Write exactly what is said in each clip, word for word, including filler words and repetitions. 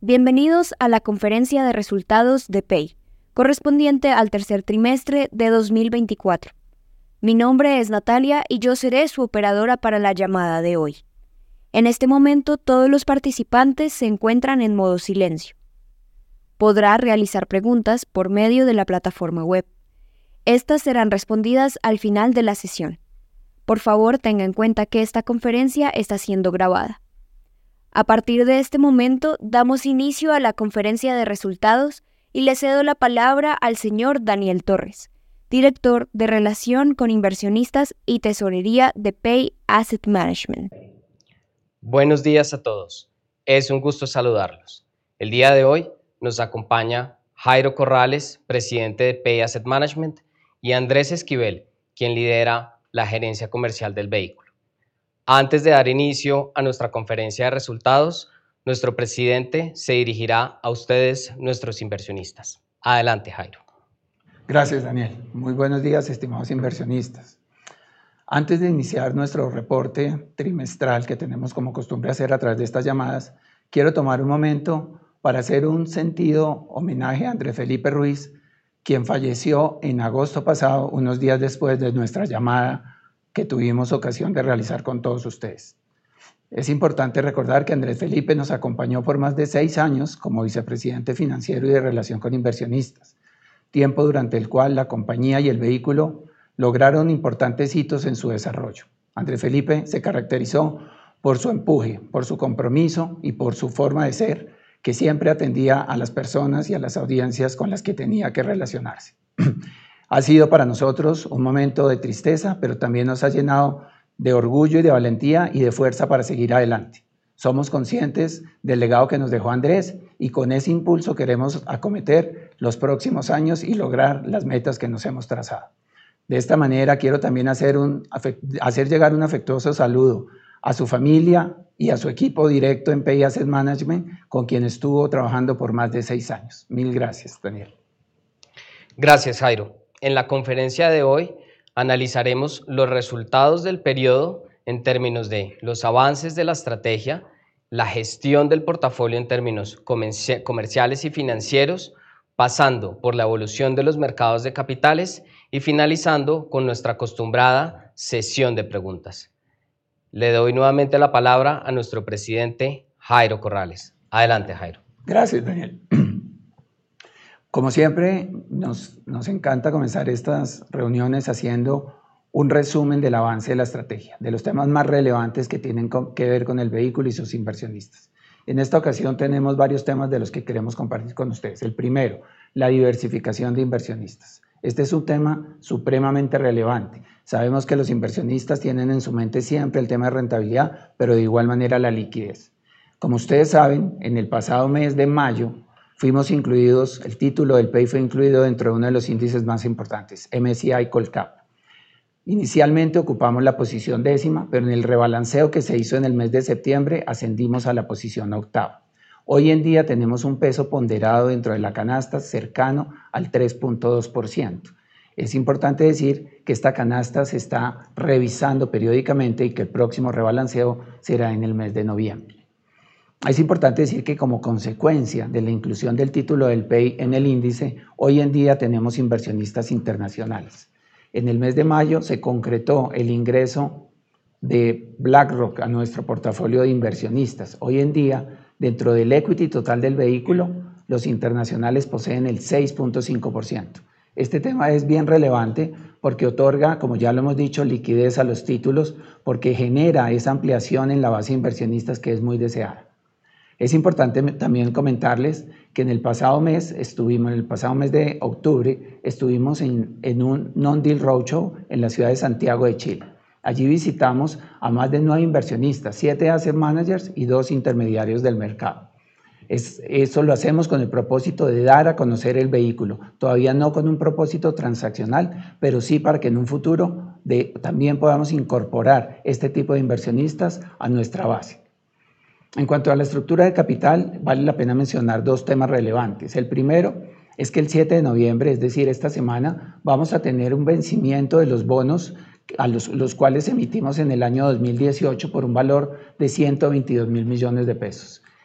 Bienvenidos a la conferencia de resultados de P E I, correspondiente al tercer trimestre de dos mil veinticuatro. Mi nombre es Natalia y yo seré su operadora para la llamada de hoy. En este momento todos los participantes se encuentran en modo silencio. Podrá realizar preguntas por medio de la plataforma web. Estas serán respondidas al final de la sesión. Por favor, tenga en cuenta que esta conferencia está siendo grabada. A partir de este momento, damos inicio a la conferencia de resultados y le cedo la palabra al señor Daniel Torres, director de Relación con Inversionistas y Tesorería de P E I Asset Management. Buenos días a todos. Es un gusto saludarlos. El día de hoy nos acompaña Jairo Corrales, presidente de P E I Asset Management, y Andrés Esquivel, quien lidera la gerencia comercial del vehículo. Antes de dar inicio a nuestra conferencia de resultados, nuestro presidente se dirigirá a ustedes, nuestros inversionistas. Adelante, Jairo. Gracias, Daniel. Muy buenos días, estimados inversionistas. Antes de iniciar nuestro reporte trimestral que tenemos como costumbre hacer a través de estas llamadas, quiero tomar un momento para hacer un sentido homenaje a Andrés Felipe Ruiz, quien falleció en agosto pasado, unos días después de nuestra llamada que tuvimos ocasión de realizar con todos ustedes. Es importante recordar que Andrés Felipe nos acompañó por más de seis años como vicepresidente financiero y de relación con inversionistas, tiempo durante el cual la compañía y el vehículo lograron importantes hitos en su desarrollo. Andrés Felipe se caracterizó por su empuje, por su compromiso y por su forma de ser, que siempre atendía a las personas y a las audiencias con las que tenía que relacionarse. Ha sido para nosotros un momento de tristeza, pero también nos ha llenado de orgullo y de valentía y de fuerza para seguir adelante. Somos conscientes del legado que nos dejó Andrés y con ese impulso queremos acometer los próximos años y lograr las metas que nos hemos trazado. De esta manera quiero también hacer, un, hacer llegar un afectuoso saludo a su familia y a su equipo directo en P E I Asset Management, con quien estuvo trabajando por más de seis años. Mil gracias, Daniel. Gracias, Jairo. En la conferencia de hoy analizaremos los resultados del periodo en términos de los avances de la estrategia, la gestión del portafolio en términos comerciales y financieros, pasando por la evolución de los mercados de capitales y finalizando con nuestra acostumbrada sesión de preguntas. Le doy nuevamente la palabra a nuestro presidente Jairo Corrales. Adelante, Jairo. Gracias, Daniel. Como siempre, nos, nos encanta comenzar estas reuniones haciendo un resumen del avance de la estrategia, de los temas más relevantes que tienen que ver con el vehículo y sus inversionistas. En esta ocasión tenemos varios temas de los que queremos compartir con ustedes. El primero, la diversificación de inversionistas. Este es un tema supremamente relevante. Sabemos que los inversionistas tienen en su mente siempre el tema de rentabilidad, pero de igual manera la liquidez. Como ustedes saben, en el pasado mes de mayo, fuimos incluidos, el título del P E I fue incluido dentro de uno de los índices más importantes, M S C I Colcap. Inicialmente ocupamos la posición décima, pero en el rebalanceo que se hizo en el mes de septiembre ascendimos a la posición octava. Hoy en día tenemos un peso ponderado dentro de la canasta cercano al tres punto dos por ciento. Es importante decir que esta canasta se está revisando periódicamente y que el próximo rebalanceo será en el mes de noviembre. Es importante decir que como consecuencia de la inclusión del título del P E I en el índice, hoy en día tenemos inversionistas internacionales. En el mes de mayo se concretó el ingreso de BlackRock a nuestro portafolio de inversionistas. Hoy en día, dentro del equity total del vehículo, los internacionales poseen el seis punto cinco por ciento. Este tema es bien relevante porque otorga, como ya lo hemos dicho, liquidez a los títulos, porque genera esa ampliación en la base de inversionistas que es muy deseada. Es importante también comentarles que en el pasado mes, estuvimos, en el pasado mes de octubre, estuvimos en, en un non-deal roadshow en la ciudad de Santiago de Chile. Allí visitamos a más de nueve inversionistas, siete asset managers y dos intermediarios del mercado. Es, eso lo hacemos con el propósito de dar a conocer el vehículo, todavía no con un propósito transaccional, pero sí para que en un futuro de, también podamos incorporar este tipo de inversionistas a nuestra base. En cuanto a la estructura de capital, vale la pena mencionar dos temas relevantes. El primero es que el siete de noviembre, es decir, esta semana, vamos a tener un vencimiento de los bonos a los, los cuales emitimos en el año dos mil dieciocho por un valor de ciento veintidós mil millones de pesos.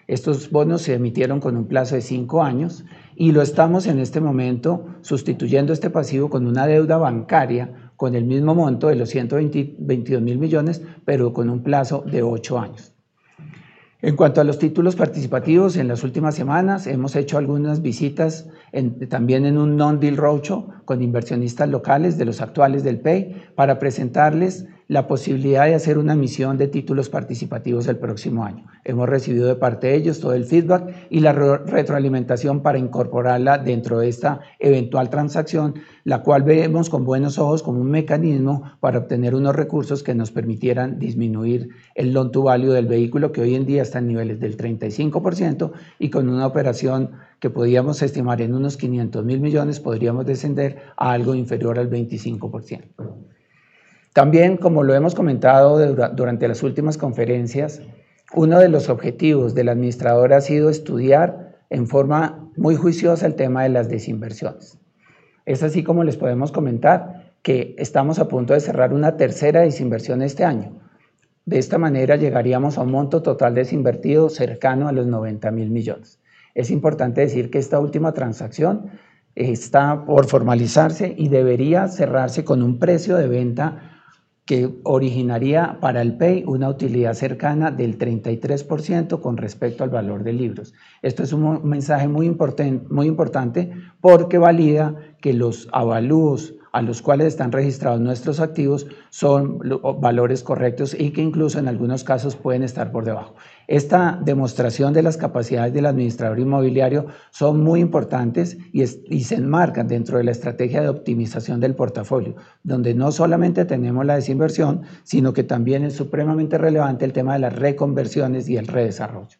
Estos bonos se emitieron con un plazo de cinco años y lo estamos en este momento sustituyendo este pasivo con una deuda bancaria con el mismo monto de los ciento veintidós mil millones, pero con un plazo de ocho años. En cuanto a los títulos participativos, en las últimas semanas hemos hecho algunas visitas en, también en un non-deal roadshow con inversionistas locales de los actuales del P E I para presentarles la posibilidad de hacer una emisión de títulos participativos el próximo año. Hemos recibido de parte de ellos todo el feedback y la re retroalimentación para incorporarla dentro de esta eventual transacción, la cual vemos con buenos ojos como un mecanismo para obtener unos recursos que nos permitieran disminuir el loan to value del vehículo, que hoy en día está en niveles del treinta y cinco por ciento, y con una operación que podíamos estimar en unos quinientos mil millones, podríamos descender a algo inferior al veinticinco por ciento. También, como lo hemos comentado durante las últimas conferencias, uno de los objetivos del administrador ha sido estudiar en forma muy juiciosa el tema de las desinversiones. Es así como les podemos comentar que estamos a punto de cerrar una tercera desinversión este año. De esta manera llegaríamos a un monto total desinvertido cercano a los noventa mil millones. Es importante decir que esta última transacción está por formalizarse y debería cerrarse con un precio de venta que originaría para el P E I una utilidad cercana del treinta y tres por ciento con respecto al valor de libros. Esto es un mensaje muy importante, muy importante porque valida que los avalúos a los cuales están registrados nuestros activos son valores correctos y que incluso en algunos casos pueden estar por debajo. Esta demostración de las capacidades del administrador inmobiliario son muy importantes y, es, y se enmarcan dentro de la estrategia de optimización del portafolio, donde no solamente tenemos la desinversión, sino que también es supremamente relevante el tema de las reconversiones y el redesarrollo.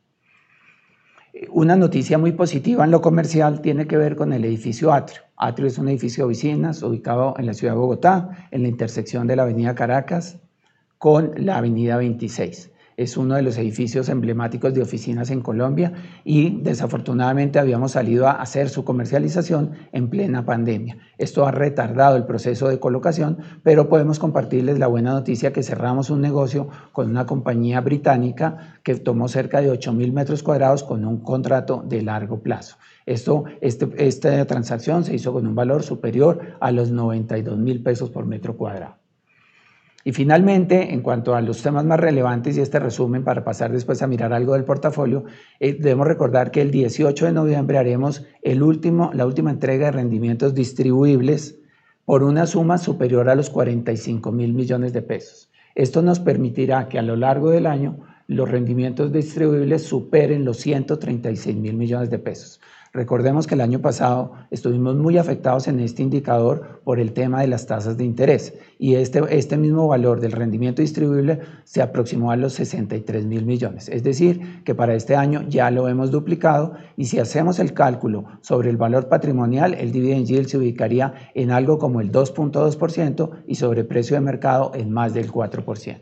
Una noticia muy positiva en lo comercial tiene que ver con el edificio Atrio. Atrio es un edificio de oficinas ubicado en la ciudad de Bogotá, en la intersección de la avenida Caracas con la avenida veintiséis. Es uno de los edificios emblemáticos de oficinas en Colombia y desafortunadamente habíamos salido a hacer su comercialización en plena pandemia. Esto ha retardado el proceso de colocación, pero podemos compartirles la buena noticia que cerramos un negocio con una compañía británica que tomó cerca de ocho mil metros cuadrados con un contrato de largo plazo. Esto, este, esta transacción se hizo con un valor superior a los noventa y dos mil pesos por metro cuadrado. Y finalmente, en cuanto a los temas más relevantes y este resumen para pasar después a mirar algo del portafolio, eh, debemos recordar que el dieciocho de noviembre haremos el último, la última entrega de rendimientos distribuibles por una suma superior a los cuarenta y cinco mil millones de pesos. Esto nos permitirá que a lo largo del año los rendimientos distribuibles superen los ciento treinta y seis mil millones de pesos. Recordemos que el año pasado estuvimos muy afectados en este indicador por el tema de las tasas de interés y este, este mismo valor del rendimiento distribuible se aproximó a los sesenta y tres mil millones. Es decir, que para este año ya lo hemos duplicado y si hacemos el cálculo sobre el valor patrimonial, el dividend yield se ubicaría en algo como el dos punto dos por ciento y sobre precio de mercado en más del cuatro por ciento.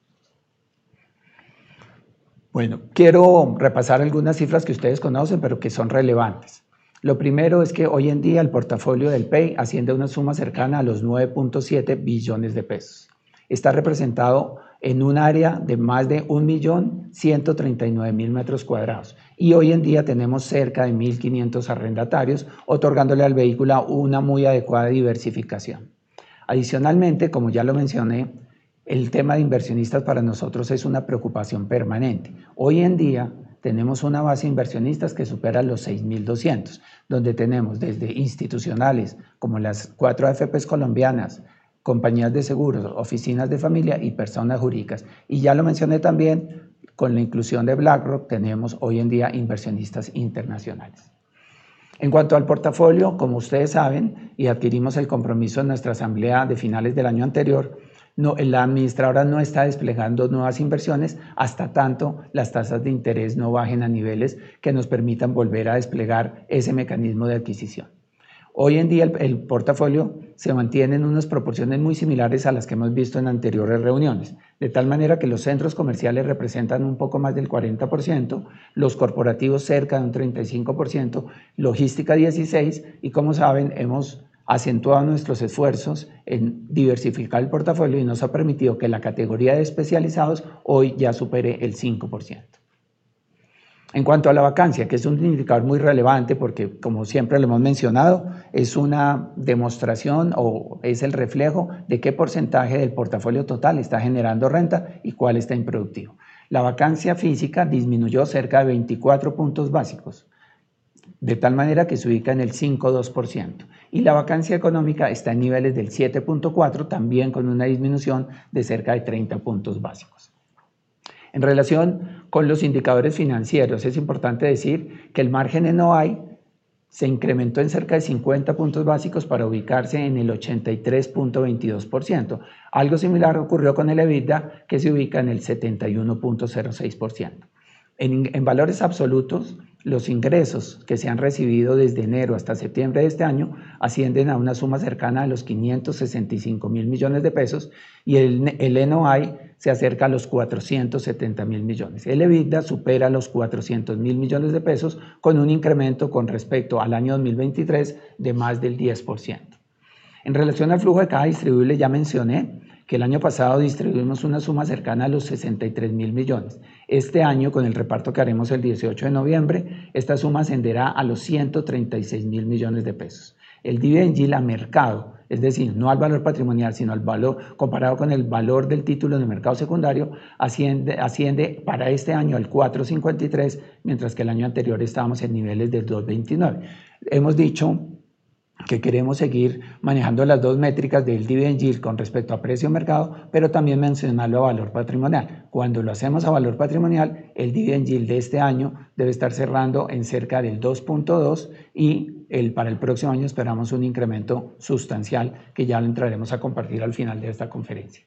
Bueno, quiero repasar algunas cifras que ustedes conocen, pero que son relevantes. Lo primero es que hoy en día el portafolio del P E I asciende a una suma cercana a los nueve punto siete billones de pesos. Está representado en un área de más de un millón ciento treinta y nueve mil metros cuadrados y hoy en día tenemos cerca de mil quinientos arrendatarios, otorgándole al vehículo una muy adecuada diversificación. Adicionalmente, como ya lo mencioné, el tema de inversionistas para nosotros es una preocupación permanente. Hoy en día tenemos una base de inversionistas que supera los seis mil doscientos, donde tenemos desde institucionales como las cuatro A F Pes colombianas, compañías de seguros, oficinas de familia y personas jurídicas. Y ya lo mencioné también, con la inclusión de BlackRock tenemos hoy en día inversionistas internacionales. En cuanto al portafolio, como ustedes saben, y adquirimos el compromiso en nuestra asamblea de finales del año anterior, No, la administradora no está desplegando nuevas inversiones hasta tanto las tasas de interés no bajen a niveles que nos permitan volver a desplegar ese mecanismo de adquisición. Hoy en día el, el portafolio se mantiene en unas proporciones muy similares a las que hemos visto en anteriores reuniones, de tal manera que los centros comerciales representan un poco más del cuarenta por ciento, los corporativos cerca de un treinta y cinco por ciento, logística dieciséis por ciento y como saben hemos acentuado nuestros esfuerzos en diversificar el portafolio y nos ha permitido que la categoría de especializados hoy ya supere el cinco por ciento. En cuanto a la vacancia, que es un indicador muy relevante porque, como siempre lo hemos mencionado, es una demostración o es el reflejo de qué porcentaje del portafolio total está generando renta y cuál está improductivo. La vacancia física disminuyó cerca de veinticuatro puntos básicos, de tal manera que se ubica en el cinco punto dos por ciento. Y la vacancia económica está en niveles del siete punto cuatro por ciento, también con una disminución de cerca de treinta puntos básicos. En relación con los indicadores financieros, es importante decir que el margen N O I se incrementó en cerca de cincuenta puntos básicos para ubicarse en el ochenta y tres punto veintidós por ciento. Algo similar ocurrió con el EBITDA, que se ubica en el setenta y uno punto cero seis por ciento. En, en valores absolutos, los ingresos que se han recibido desde enero hasta septiembre de este año ascienden a una suma cercana a los quinientos sesenta y cinco mil millones de pesos y el, el N O I se acerca a los cuatrocientos setenta mil millones. El EBITDA supera los cuatrocientos mil millones de pesos con un incremento con respecto al año dos mil veintitrés de más del diez por ciento. En relación al flujo de caja distribuible, ya mencioné que el año pasado distribuimos una suma cercana a los sesenta y tres mil millones. Este año, con el reparto que haremos el dieciocho de noviembre, esta suma ascenderá a los ciento treinta y seis mil millones de pesos. El dividend yield a mercado, es decir, no al valor patrimonial, sino al valor comparado con el valor del título en el mercado secundario, asciende, asciende para este año al cuatro punto cincuenta y tres, mientras que el año anterior estábamos en niveles del dos punto veintinueve. Hemos dicho que queremos seguir manejando las dos métricas del dividend yield con respecto a precio mercado, pero también mencionarlo a valor patrimonial. Cuando lo hacemos a valor patrimonial, el dividend yield de este año debe estar cerrando en cerca del dos punto dos y el, para el próximo año esperamos un incremento sustancial que ya lo entraremos a compartir al final de esta conferencia.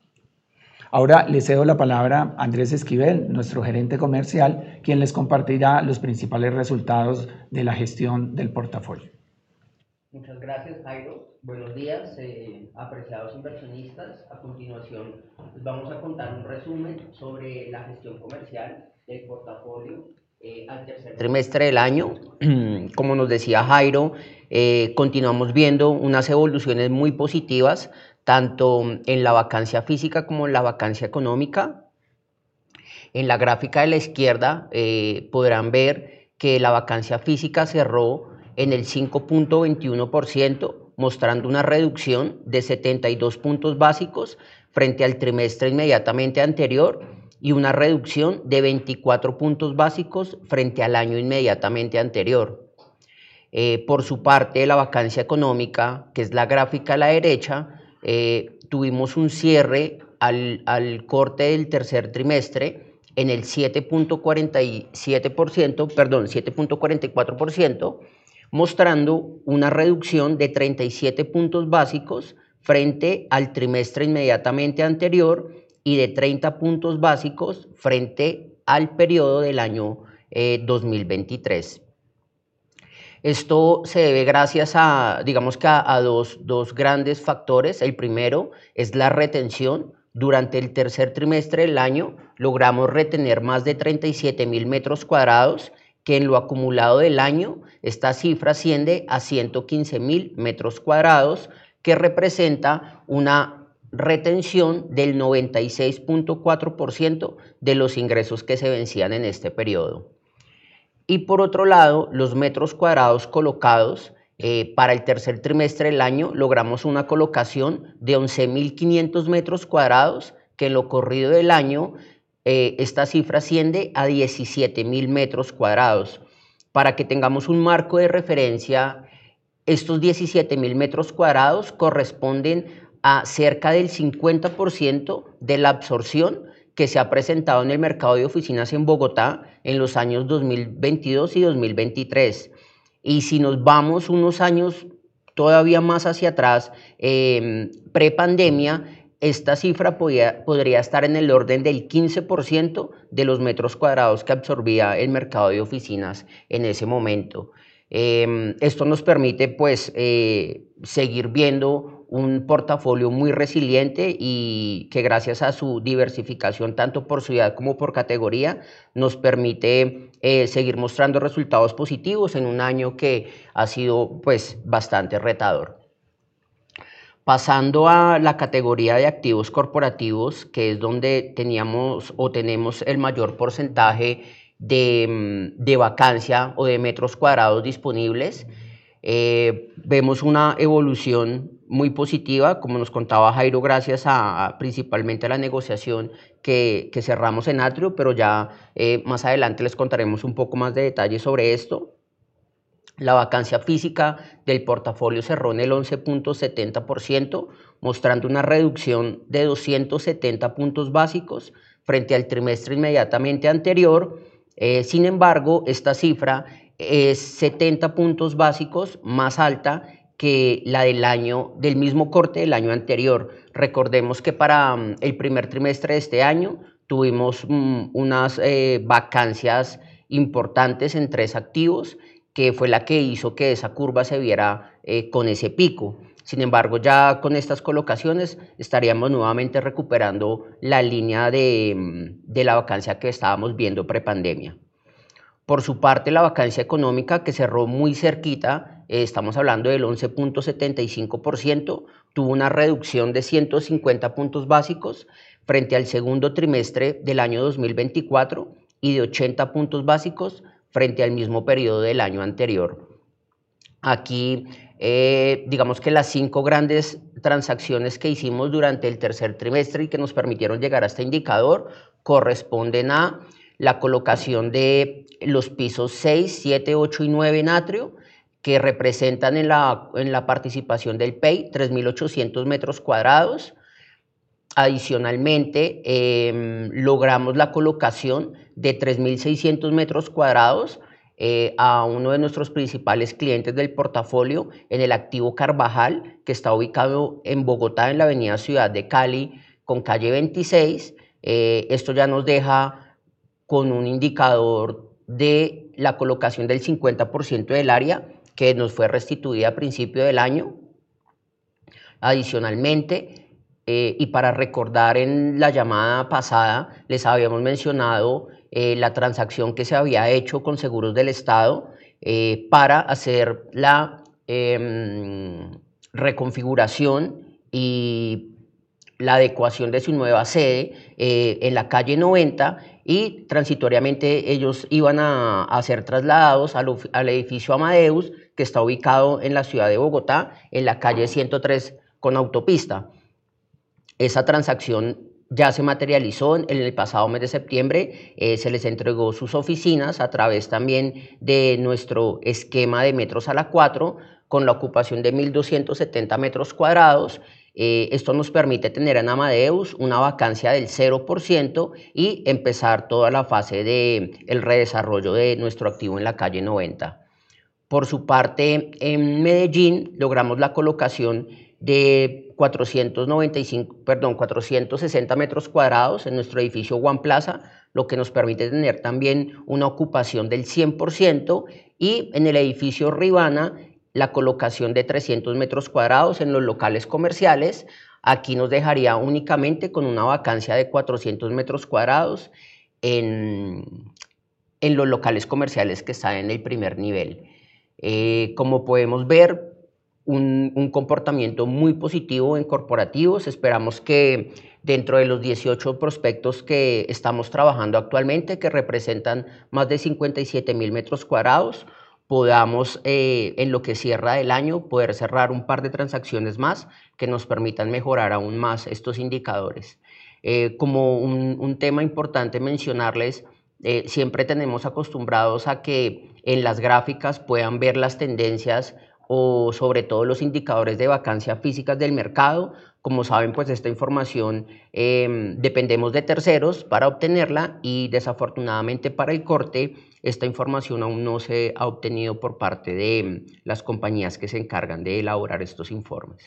Ahora le cedo la palabra a Andrés Esquivel, nuestro gerente comercial, quien les compartirá los principales resultados de la gestión del portafolio. Muchas gracias, Jairo. Buenos días, eh, apreciados inversionistas. A continuación, les vamos a contar un resumen sobre la gestión comercial del portafolio eh, al tercer trimestre del año. Como nos decía Jairo, eh, continuamos viendo unas evoluciones muy positivas, tanto en la vacancia física como en la vacancia económica. En la gráfica de la izquierda eh, podrán ver que la vacancia física cerró en el cinco punto veintiuno por ciento, mostrando una reducción de setenta y dos puntos básicos frente al trimestre inmediatamente anterior y una reducción de veinticuatro puntos básicos frente al año inmediatamente anterior. Eh, por su parte, la vacancia económica, que es la gráfica a la derecha, eh, tuvimos un cierre al, al corte del tercer trimestre en el siete punto cuarenta y siete por ciento, perdón, siete punto cuarenta y cuatro por ciento, mostrando una reducción de treinta y siete puntos básicos frente al trimestre inmediatamente anterior y de treinta puntos básicos frente al periodo del año eh, dos mil veintitrés. Esto se debe gracias a, digamos que a, a dos, dos grandes factores. El primero es la retención. Durante el tercer trimestre del año logramos retener más de treinta y siete mil metros cuadrados, que en lo acumulado del año esta cifra asciende a ciento quince mil metros cuadrados, que representa una retención del noventa y seis punto cuatro por ciento de los ingresos que se vencían en este periodo. Y por otro lado, los metros cuadrados colocados eh, para el tercer trimestre del año logramos una colocación de once mil quinientos metros cuadrados, que en lo corrido del año Eh, esta cifra asciende a diecisiete mil metros cuadrados. Para que tengamos un marco de referencia, estos diecisiete mil metros cuadrados corresponden a cerca del cincuenta por ciento de la absorción que se ha presentado en el mercado de oficinas en Bogotá en los años dos mil veintidós y dos mil veintitrés. Y si nos vamos unos años todavía más hacia atrás, eh, prepandemia, esta cifra podía, podría estar en el orden del quince por ciento de los metros cuadrados que absorbía el mercado de oficinas en ese momento. Eh, esto nos permite pues eh, seguir viendo un portafolio muy resiliente y que gracias a su diversificación tanto por ciudad como por categoría nos permite eh, seguir mostrando resultados positivos en un año que ha sido pues bastante retador. Pasando a la categoría de activos corporativos, que es donde teníamos o tenemos el mayor porcentaje de, de vacancia o de metros cuadrados disponibles. Eh, vemos una evolución muy positiva, como nos contaba Jairo, gracias a, a principalmente a la negociación que, que cerramos en Atrio, pero ya eh, más adelante les contaremos un poco más de detalles sobre esto. La vacancia física del portafolio cerró en el once punto setenta por ciento, mostrando una reducción de doscientos setenta puntos básicos frente al trimestre inmediatamente anterior. Eh, sin embargo, esta cifra es setenta puntos básicos más alta que la del año, del mismo corte del año anterior. Recordemos que para um, el primer trimestre de este año tuvimos um, unas eh, vacancias importantes en tres activos, que fue la que hizo que esa curva se viera eh, con ese pico. Sin embargo, ya con estas colocaciones estaríamos nuevamente recuperando la línea de, de la vacancia que estábamos viendo prepandemia. Por su parte, la vacancia económica, que cerró muy cerquita, eh, estamos hablando del once punto setenta y cinco por ciento, tuvo una reducción de ciento cincuenta puntos básicos frente al segundo trimestre del año dos mil veinticuatro y de ochenta puntos básicos frente al mismo periodo del año anterior. Aquí, eh, digamos que las cinco grandes transacciones que hicimos durante el tercer trimestre y que nos permitieron llegar a este indicador corresponden a la colocación de los pisos seis, siete, ocho y nueve en Atrio, que representan en la, en la participación del P E I tres mil ochocientos metros cuadrados. Adicionalmente, eh, logramos la colocación de tres mil seiscientos metros cuadrados eh, a uno de nuestros principales clientes del portafolio en el activo Carvajal, que está ubicado en Bogotá, en la avenida Ciudad de Cali, con calle veintiséis. Eh, esto ya nos deja con un indicador de la colocación del cincuenta por ciento del área que nos fue restituida a principio del año. Adicionalmente, Eh, y para recordar, en la llamada pasada les habíamos mencionado eh, la transacción que se había hecho con Seguros del Estado eh, para hacer la eh, reconfiguración y la adecuación de su nueva sede eh, en la calle noventa, y transitoriamente ellos iban a, a ser trasladados al, al edificio Amadeus, que está ubicado en la ciudad de Bogotá, en la calle ciento tres con autopista. Esa transacción ya se materializó en el pasado mes de septiembre, eh, se les entregó sus oficinas a través también de nuestro esquema de metros a la cuatro, con la ocupación de mil doscientos setenta metros cuadrados. Eh, esto nos permite tener en Amadeus una vacancia del cero por ciento y empezar toda la fase del redesarrollo de nuestro activo en la calle noventa. Por su parte, en Medellín logramos la colocación de cuatrocientos noventa y cinco, perdón, cuatrocientos sesenta metros cuadrados en nuestro edificio One Plaza, lo que nos permite tener también una ocupación del cien por ciento, y en el edificio Ribana la colocación de trescientos metros cuadrados en los locales comerciales. Aquí nos dejaría únicamente con una vacancia de cuatrocientos metros cuadrados en, en los locales comerciales que están en el primer nivel. Eh, como podemos ver, Un, un comportamiento muy positivo en corporativos. Esperamos que dentro de los dieciocho prospectos que estamos trabajando actualmente, que representan más de cincuenta y siete mil metros cuadrados, podamos eh, en lo que cierra el año poder cerrar un par de transacciones más que nos permitan mejorar aún más estos indicadores. Eh, como un, un tema importante mencionarles, eh, siempre tenemos acostumbrados a que en las gráficas puedan ver las tendencias o sobre todo los indicadores de vacancia físicas del mercado. Como saben, pues esta información eh, dependemos de terceros para obtenerla, y desafortunadamente para el corte esta información aún no se ha obtenido por parte de las compañías que se encargan de elaborar estos informes.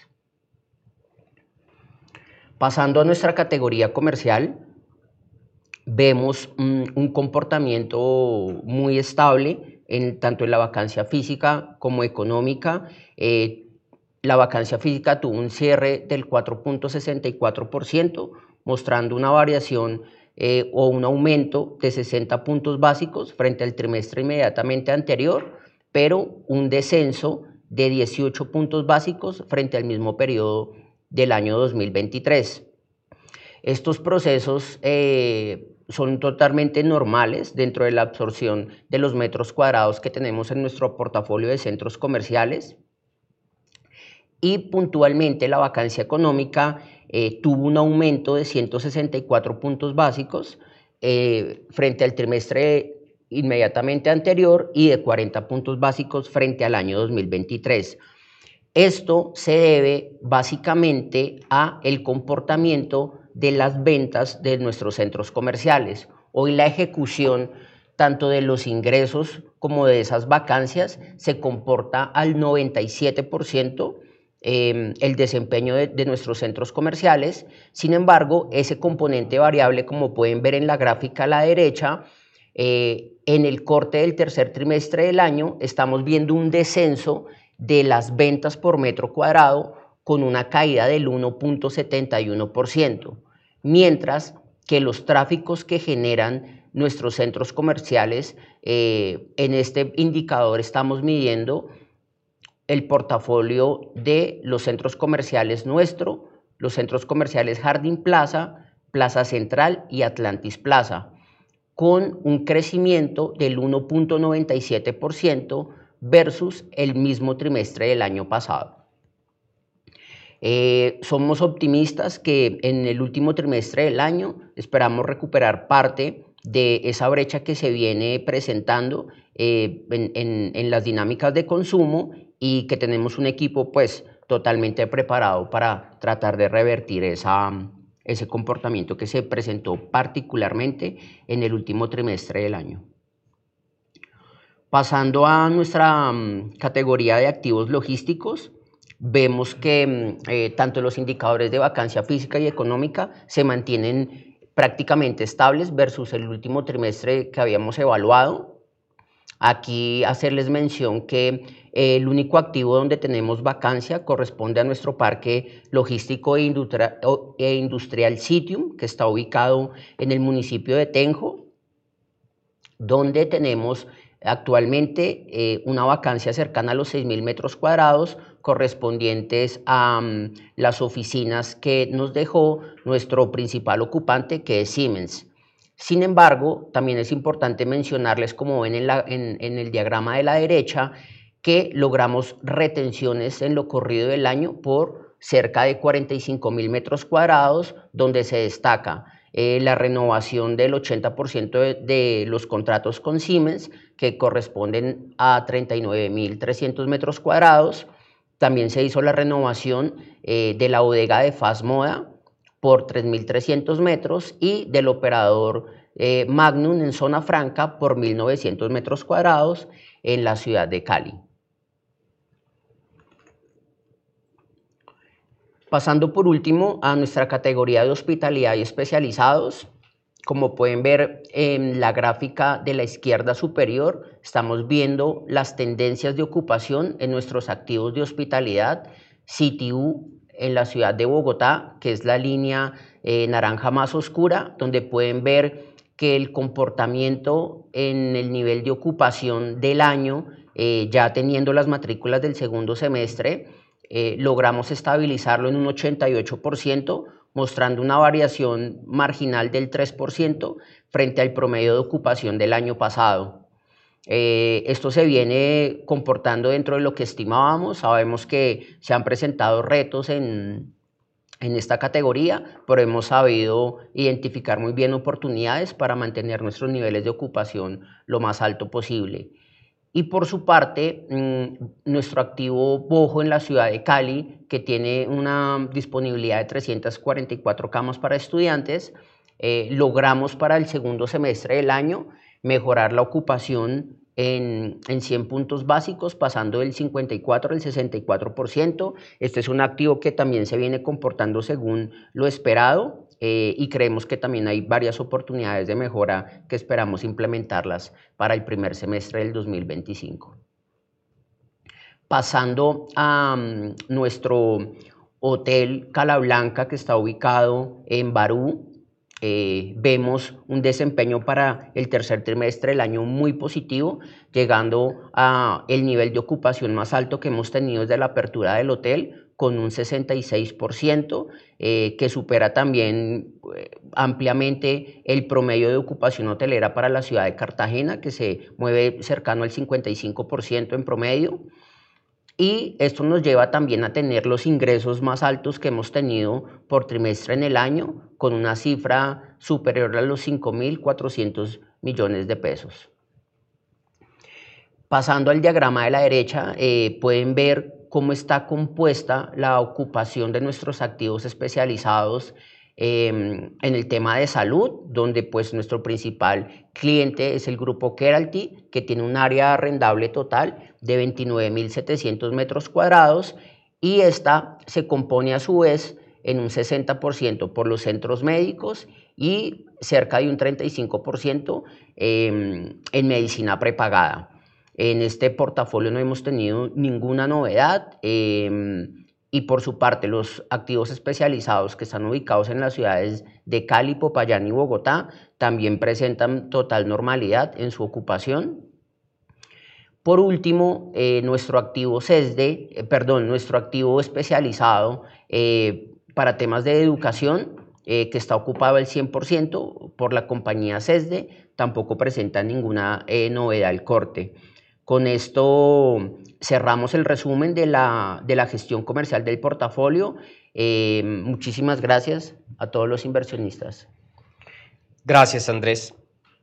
Pasando a nuestra categoría comercial, vemos un, un comportamiento muy estable en, tanto en la vacancia física como económica. Eh, la vacancia física tuvo un cierre del cuatro punto sesenta y cuatro por ciento, mostrando una variación eh, o un aumento de sesenta puntos básicos frente al trimestre inmediatamente anterior, pero un descenso de dieciocho puntos básicos frente al mismo periodo del año dos mil veintitrés. Estos procesos eh, son totalmente normales dentro de la absorción de los metros cuadrados que tenemos en nuestro portafolio de centros comerciales. Y puntualmente la vacancia económica eh, tuvo un aumento de ciento sesenta y cuatro puntos básicos eh, frente al trimestre inmediatamente anterior y de cuarenta puntos básicos frente al año dos mil veintitrés. Esto se debe básicamente a el comportamiento de las ventas de nuestros centros comerciales. Hoy la ejecución tanto de los ingresos como de esas vacancias se comporta al noventa y siete por ciento eh, el desempeño de, de nuestros centros comerciales. Sin embargo, ese componente variable, como pueden ver en la gráfica a la derecha, eh, en el corte del tercer trimestre del año estamos viendo un descenso de las ventas por metro cuadrado con una caída del uno punto setenta y uno por ciento, mientras que los tráficos que generan nuestros centros comerciales, eh, en este indicador estamos midiendo el portafolio de los centros comerciales nuestro, los centros comerciales Jardín Plaza, Plaza Central y Atlantis Plaza, con un crecimiento del uno punto noventa y siete por ciento versus el mismo trimestre del año pasado. Eh, somos optimistas que en el último trimestre del año esperamos recuperar parte de esa brecha que se viene presentando eh, en, en, en las dinámicas de consumo y que tenemos un equipo pues totalmente preparado para tratar de revertir esa, ese comportamiento que se presentó particularmente en el último trimestre del año. Pasando a nuestra um, categoría de activos logísticos, vemos que eh, tanto los indicadores de vacancia física y económica se mantienen prácticamente estables versus el último trimestre que habíamos evaluado. Aquí hacerles mención que eh, el único activo donde tenemos vacancia corresponde a nuestro parque logístico e industrial, e industrial Citium, que está ubicado en el municipio de Tenjo, donde tenemos actualmente eh, una vacancia cercana a los seis mil metros cuadrados correspondientes a um, las oficinas que nos dejó nuestro principal ocupante, que es Siemens. Sin embargo, también es importante mencionarles, como ven en, la, en, en el diagrama de la derecha, que logramos retenciones en lo corrido del año por cerca de cuarenta y cinco mil metros cuadrados, donde se destaca Eh, la renovación del ochenta por ciento de, de los contratos con Siemens, que corresponden a treinta y nueve mil trescientos metros cuadrados. También se hizo la renovación eh, de la bodega de Fast Moda por tres mil trescientos metros y del operador eh, Magnum en Zona Franca por mil novecientos metros cuadrados en la ciudad de Cali. Pasando por último a nuestra categoría de hospitalidad y especializados, como pueden ver en la gráfica de la izquierda superior, estamos viendo las tendencias de ocupación en nuestros activos de hospitalidad. C T U en la ciudad de Bogotá, que es la línea eh, naranja más oscura, donde pueden ver que el comportamiento en el nivel de ocupación del año, eh, ya teniendo las matrículas del segundo semestre, Eh, logramos estabilizarlo en un ochenta y ocho por ciento, mostrando una variación marginal del tres por ciento frente al promedio de ocupación del año pasado. Eh, esto se viene comportando dentro de lo que estimábamos. Sabemos que se han presentado retos en, en esta categoría, pero hemos sabido identificar muy bien oportunidades para mantener nuestros niveles de ocupación lo más alto posible. Y por su parte, mmm, nuestro activo Bojo en la ciudad de Cali, que tiene una disponibilidad de trescientas cuarenta y cuatro camas para estudiantes, eh, logramos para el segundo semestre del año mejorar la ocupación en, en cien puntos básicos, pasando del cincuenta y cuatro al sesenta y cuatro por ciento. Este es un activo que también se viene comportando según lo esperado. Eh, y creemos que también hay varias oportunidades de mejora que esperamos implementarlas para el primer semestre del dos mil veinticinco. Pasando a um, nuestro hotel Cala Blanca, que está ubicado en Barú, eh, vemos un desempeño para el tercer trimestre del año muy positivo, llegando a el nivel de ocupación más alto que hemos tenido desde la apertura del hotel, con un sesenta y seis por ciento, eh, que supera también eh, ampliamente el promedio de ocupación hotelera para la ciudad de Cartagena, que se mueve cercano al cincuenta y cinco por ciento en promedio. Y esto nos lleva también a tener los ingresos más altos que hemos tenido por trimestre en el año, con una cifra superior a los cinco mil cuatrocientos millones de pesos. Pasando al diagrama de la derecha, eh, pueden ver cómo está compuesta la ocupación de nuestros activos especializados eh, en el tema de salud, donde pues nuestro principal cliente es el grupo Keralty, que tiene un área arrendable total de veintinueve mil setecientos metros cuadrados, y esta se compone a su vez en un sesenta por ciento por los centros médicos y cerca de un treinta y cinco por ciento eh, en medicina prepagada. En este portafolio no hemos tenido ninguna novedad eh, y por su parte los activos especializados que están ubicados en las ciudades de Cali, Popayán y Bogotá también presentan total normalidad en su ocupación. Por último, eh, nuestro activo CESDE, eh, perdón, nuestro activo especializado eh, para temas de educación, eh, que está ocupado al cien por ciento por la compañía CESDE, tampoco presenta ninguna eh, novedad al corte. Con esto cerramos el resumen de la, de la gestión comercial del portafolio. Eh, muchísimas gracias a todos los inversionistas. Gracias, Andrés.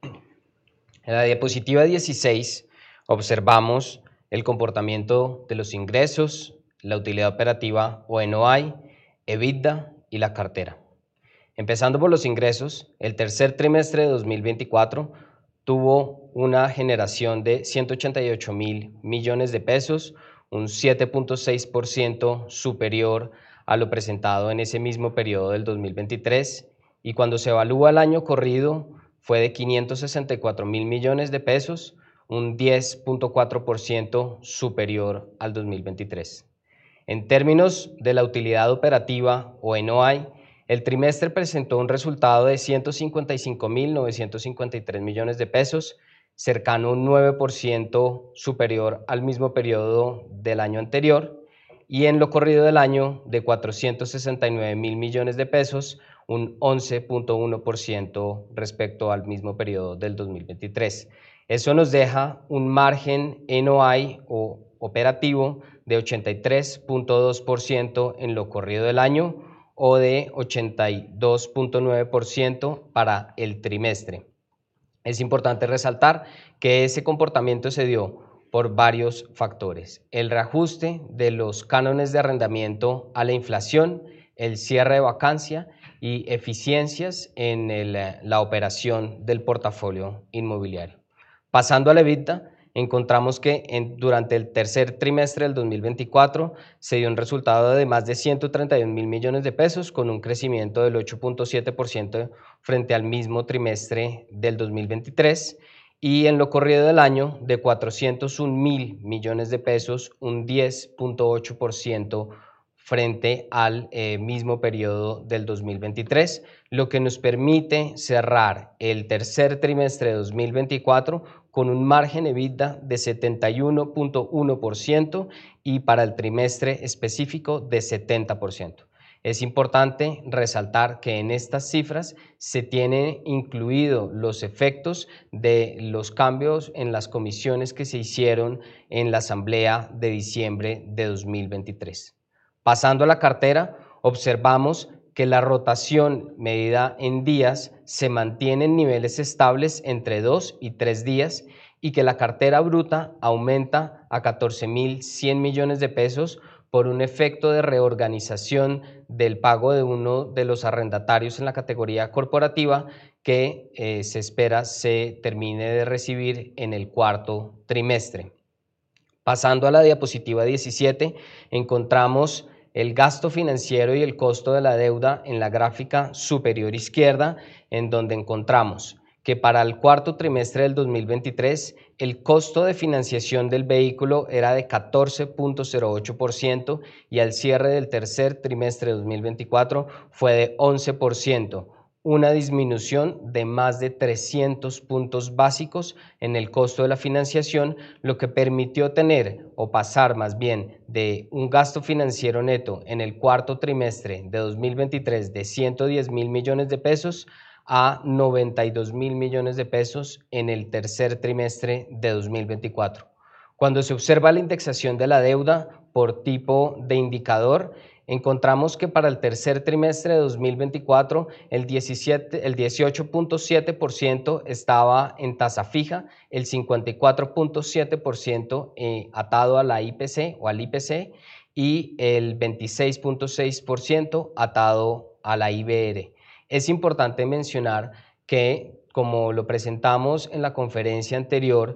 En la diapositiva dieciséis observamos el comportamiento de los ingresos, la utilidad operativa o N O I, EBITDA y la cartera. Empezando por los ingresos, el tercer trimestre de dos mil veinticuatro tuvo una generación de ciento ochenta y ocho mil millones de pesos, un siete punto seis por ciento superior a lo presentado en ese mismo periodo del dos mil veintitrés, y cuando se evalúa el año corrido fue de quinientos sesenta y cuatro mil millones de pesos, un diez punto cuatro por ciento superior al dos mil veintitrés. En términos de la utilidad operativa o N O I, el trimestre presentó un resultado de ciento cincuenta y cinco mil novecientos cincuenta y tres millones de pesos, cercano a un nueve por ciento superior al mismo periodo del año anterior, y en lo corrido del año de cuatrocientos sesenta y nueve mil millones de pesos, un once punto uno por ciento respecto al mismo periodo del dos mil veintitrés. Eso nos deja un margen N O I o operativo de ochenta y tres punto dos por ciento en lo corrido del año, o de ochenta y dos punto nueve por ciento para el trimestre. Es importante resaltar que ese comportamiento se dio por varios factores: el reajuste de los cánones de arrendamiento a la inflación, el cierre de vacancia y eficiencias en el, la operación del portafolio inmobiliario. Pasando a la EBITDA, encontramos que en, durante el tercer trimestre del dos mil veinticuatro se dio un resultado de más de ciento treinta y un mil millones de pesos, con un crecimiento del ocho punto siete por ciento frente al mismo trimestre del dos mil veintitrés, y en lo corrido del año de cuatrocientos un mil millones de pesos, un diez punto ocho por ciento frente al eh, mismo periodo del dos mil veintitrés, lo que nos permite cerrar el tercer trimestre de dos mil veinticuatro con un margen EBITDA de setenta y uno punto uno por ciento y para el trimestre específico de setenta por ciento. Es importante resaltar que en estas cifras se tienen incluidos los efectos de los cambios en las comisiones que se hicieron en la asamblea de diciembre de dos mil veintitrés. Pasando a la cartera, observamos que la rotación medida en días se mantiene en niveles estables entre dos y tres días y que la cartera bruta aumenta a catorce mil cien millones de pesos por un efecto de reorganización del pago de uno de los arrendatarios en la categoría corporativa que eh, se espera se termine de recibir en el cuarto trimestre. Pasando a la diapositiva diecisiete, encontramos el gasto financiero y el costo de la deuda en la gráfica superior izquierda, en donde encontramos que para el cuarto trimestre del dos mil veintitrés el costo de financiación del vehículo era de catorce punto cero ocho por ciento y al cierre del tercer trimestre de dos mil veinticuatro fue de once por ciento, una disminución de más de trescientos puntos básicos en el costo de la financiación, lo que permitió tener o pasar más bien de un gasto financiero neto en el cuarto trimestre de dos mil veintitrés de ciento diez mil millones de pesos a noventa y dos mil millones de pesos en el tercer trimestre de dos mil veinticuatro. Cuando se observa la indexación de la deuda por tipo de indicador, encontramos que para el tercer trimestre de dos mil veinticuatro el, el dieciocho punto siete por ciento estaba en tasa fija, el cincuenta y cuatro punto siete por ciento eh, atado a la I P C o al I P C y el veintiséis punto seis por ciento atado a la I B R. Es importante mencionar que, como lo presentamos en la conferencia anterior,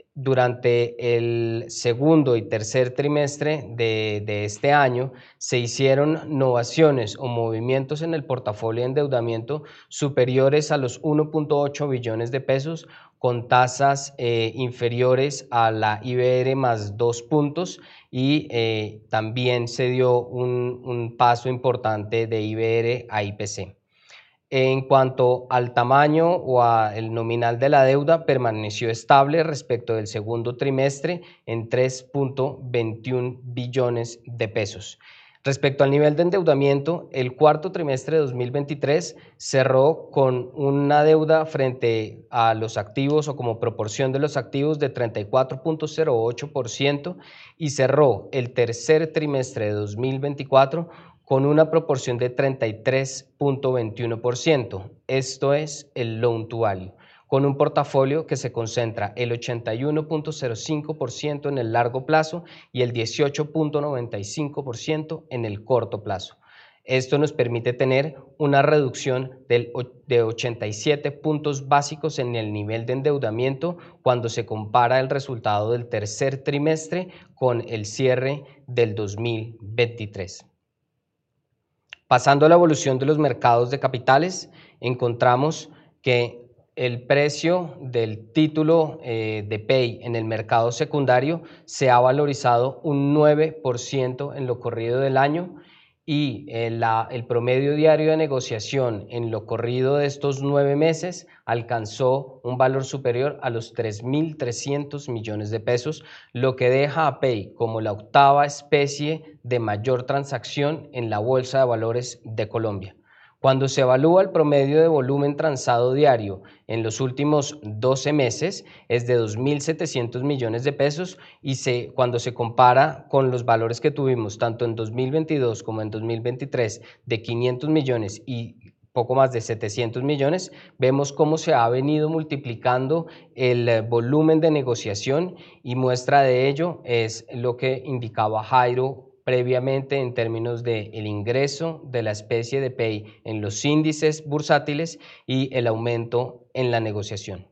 durante el segundo y tercer trimestre de, de este año se hicieron novaciones o movimientos en el portafolio de endeudamiento superiores a los uno punto ocho billones de pesos con tasas eh, inferiores a la I B R más dos puntos y eh, también se dio un, un paso importante de I B R a I P C. En cuanto al tamaño o al nominal de la deuda, permaneció estable respecto del segundo trimestre en tres punto veintiún billones de pesos. Respecto al nivel de endeudamiento, el cuarto trimestre de dos mil veintitrés cerró con una deuda frente a los activos o como proporción de los activos de treinta y cuatro punto cero ocho por ciento y cerró el tercer trimestre de dos mil veinticuatro con una proporción de treinta y tres punto veintiuno por ciento, esto es el loan to value, con un portafolio que se concentra el ochenta y uno punto cero cinco por ciento en el largo plazo y el dieciocho punto noventa y cinco por ciento en el corto plazo. Esto nos permite tener una reducción del, de ochenta y siete puntos básicos en el nivel de endeudamiento cuando se compara el resultado del tercer trimestre con el cierre del dos mil veintitrés. Pasando a la evolución de los mercados de capitales, encontramos que el precio del título eh, de P E I en el mercado secundario se ha valorizado un nueve por ciento en lo corrido del año y eh, la, el promedio diario de negociación en lo corrido de estos nueve meses alcanzó un valor superior a los tres mil trescientos millones de pesos, lo que deja a P E I como la octava especie de mayor transacción en la Bolsa de Valores de Colombia. Cuando se evalúa el promedio de volumen transado diario en los últimos doce meses es de dos mil setecientos millones de pesos y se, cuando se compara con los valores que tuvimos tanto en dos mil veintidós como en dos mil veintitrés de quinientos millones y poco más de setecientos millones, vemos cómo se ha venido multiplicando el volumen de negociación y muestra de ello es lo que indicaba Jairo previamente en términos del ingreso de la especie de P E I en los índices bursátiles y el aumento en la negociación.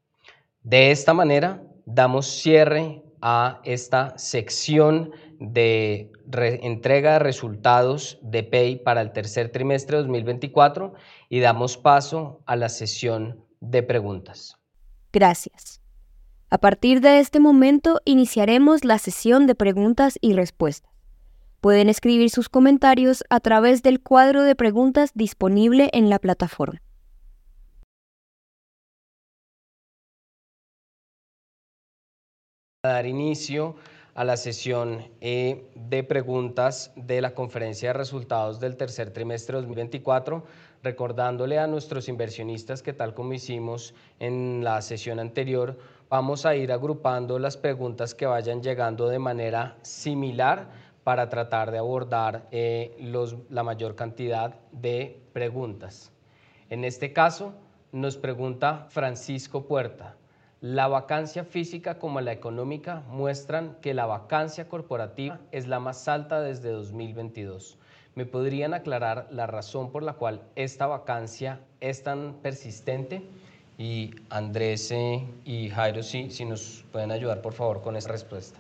De esta manera, damos cierre a esta sección de entrega de resultados de P E I para el tercer trimestre de dos mil veinticuatro y damos paso a la sesión de preguntas. Gracias. A partir de este momento iniciaremos la sesión de preguntas y respuestas. Pueden escribir sus comentarios a través del cuadro de preguntas disponible en la plataforma. A dar inicio a la sesión eh, de preguntas de la conferencia de resultados del tercer trimestre de dos mil veinticuatro, recordándole a nuestros inversionistas que tal como hicimos en la sesión anterior, vamos a ir agrupando las preguntas que vayan llegando de manera similar para tratar de abordar eh, los, la mayor cantidad de preguntas. En este caso, nos pregunta Francisco Puerta, ¿la vacancia física como la económica muestran que la vacancia corporativa es la más alta desde dos mil veintidós? ¿Me podrían aclarar la razón por la cual esta vacancia es tan persistente? Y Andrés eh, y Jairo, sí, si nos pueden ayudar por favor con esa respuesta.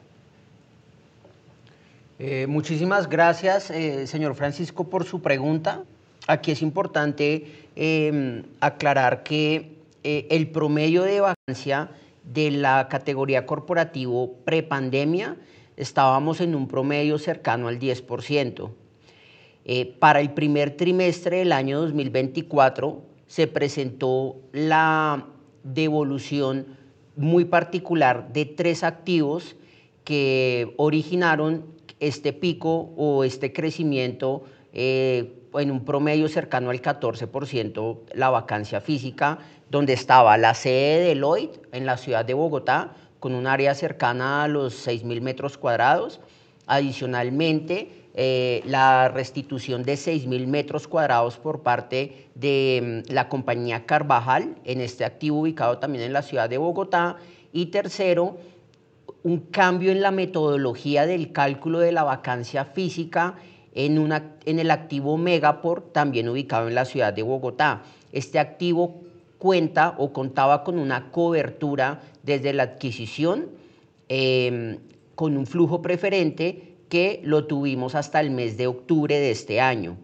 Eh, muchísimas gracias, eh, señor Francisco, por su pregunta. Aquí es importante eh, aclarar que eh, el promedio de vacancia de la categoría corporativo prepandemia estábamos en un promedio cercano al diez por ciento. Eh, para el primer trimestre del año dos mil veinticuatro se presentó la devolución muy particular de tres activos que originaron este pico o este crecimiento eh, en un promedio cercano al catorce por ciento la vacancia física, donde estaba la sede de Deloitte en la ciudad de Bogotá, con un área cercana a los seis mil metros cuadrados. Adicionalmente, eh, la restitución de seis mil metros cuadrados por parte de um, la compañía Carvajal, en este activo ubicado también en la ciudad de Bogotá. Y tercero, un cambio en la metodología del cálculo de la vacancia física en, una, en el activo Megaport, también ubicado en la ciudad de Bogotá. Este activo cuenta o contaba con una cobertura desde la adquisición eh, con un flujo preferente que lo tuvimos hasta el mes de octubre de este año.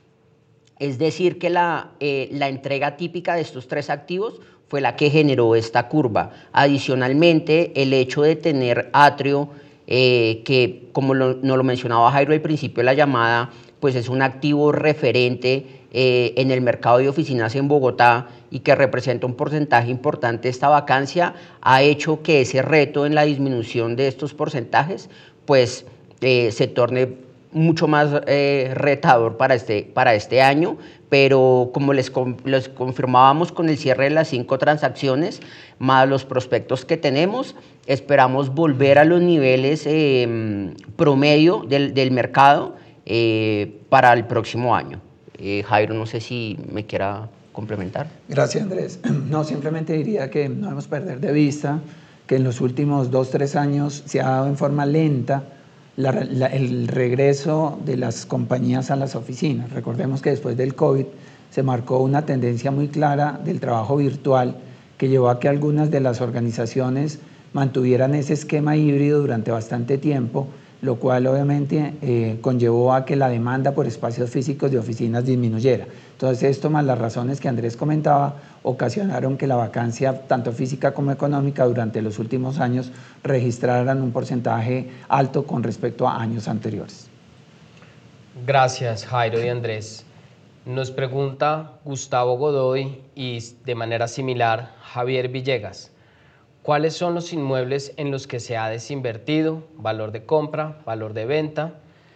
Es decir, que la, eh, la entrega típica de estos tres activos fue la que generó esta curva. Adicionalmente, el hecho de tener atrio, eh, que como lo, nos lo mencionaba Jairo al principio de la llamada, pues es un activo referente eh, en el mercado de oficinas en Bogotá y que representa un porcentaje importante de esta vacancia, ha hecho que ese reto en la disminución de estos porcentajes pues eh, se torne mucho más eh, retador para este, para este año, pero como les, les confirmábamos con el cierre de las cinco transacciones, más los prospectos que tenemos, esperamos volver a los niveles eh, promedio del, del mercado eh, para el próximo año. Eh, Jairo, no sé si me quiera complementar. Gracias, Andrés. No, simplemente diría que no debemos perder de vista que en los últimos dos, tres años se ha dado en forma lenta La, la, el regreso de las compañías a las oficinas. Recordemos que después del COVID se marcó una tendencia muy clara del trabajo virtual que llevó a que algunas de las organizaciones mantuvieran ese esquema híbrido durante bastante tiempo, lo cual obviamente eh, conllevó a que la demanda por espacios físicos de oficinas disminuyera. Entonces esto más las razones que Andrés comentaba ocasionaron que la vacancia tanto física como económica durante los últimos años registraran un porcentaje alto con respecto a años anteriores. Gracias, Jairo y Andrés. Nos pregunta Gustavo Godoy y de manera similar Javier Villegas. ¿Cuáles son los inmuebles en los que se ha desinvertido? Valor de compra, valor de venta,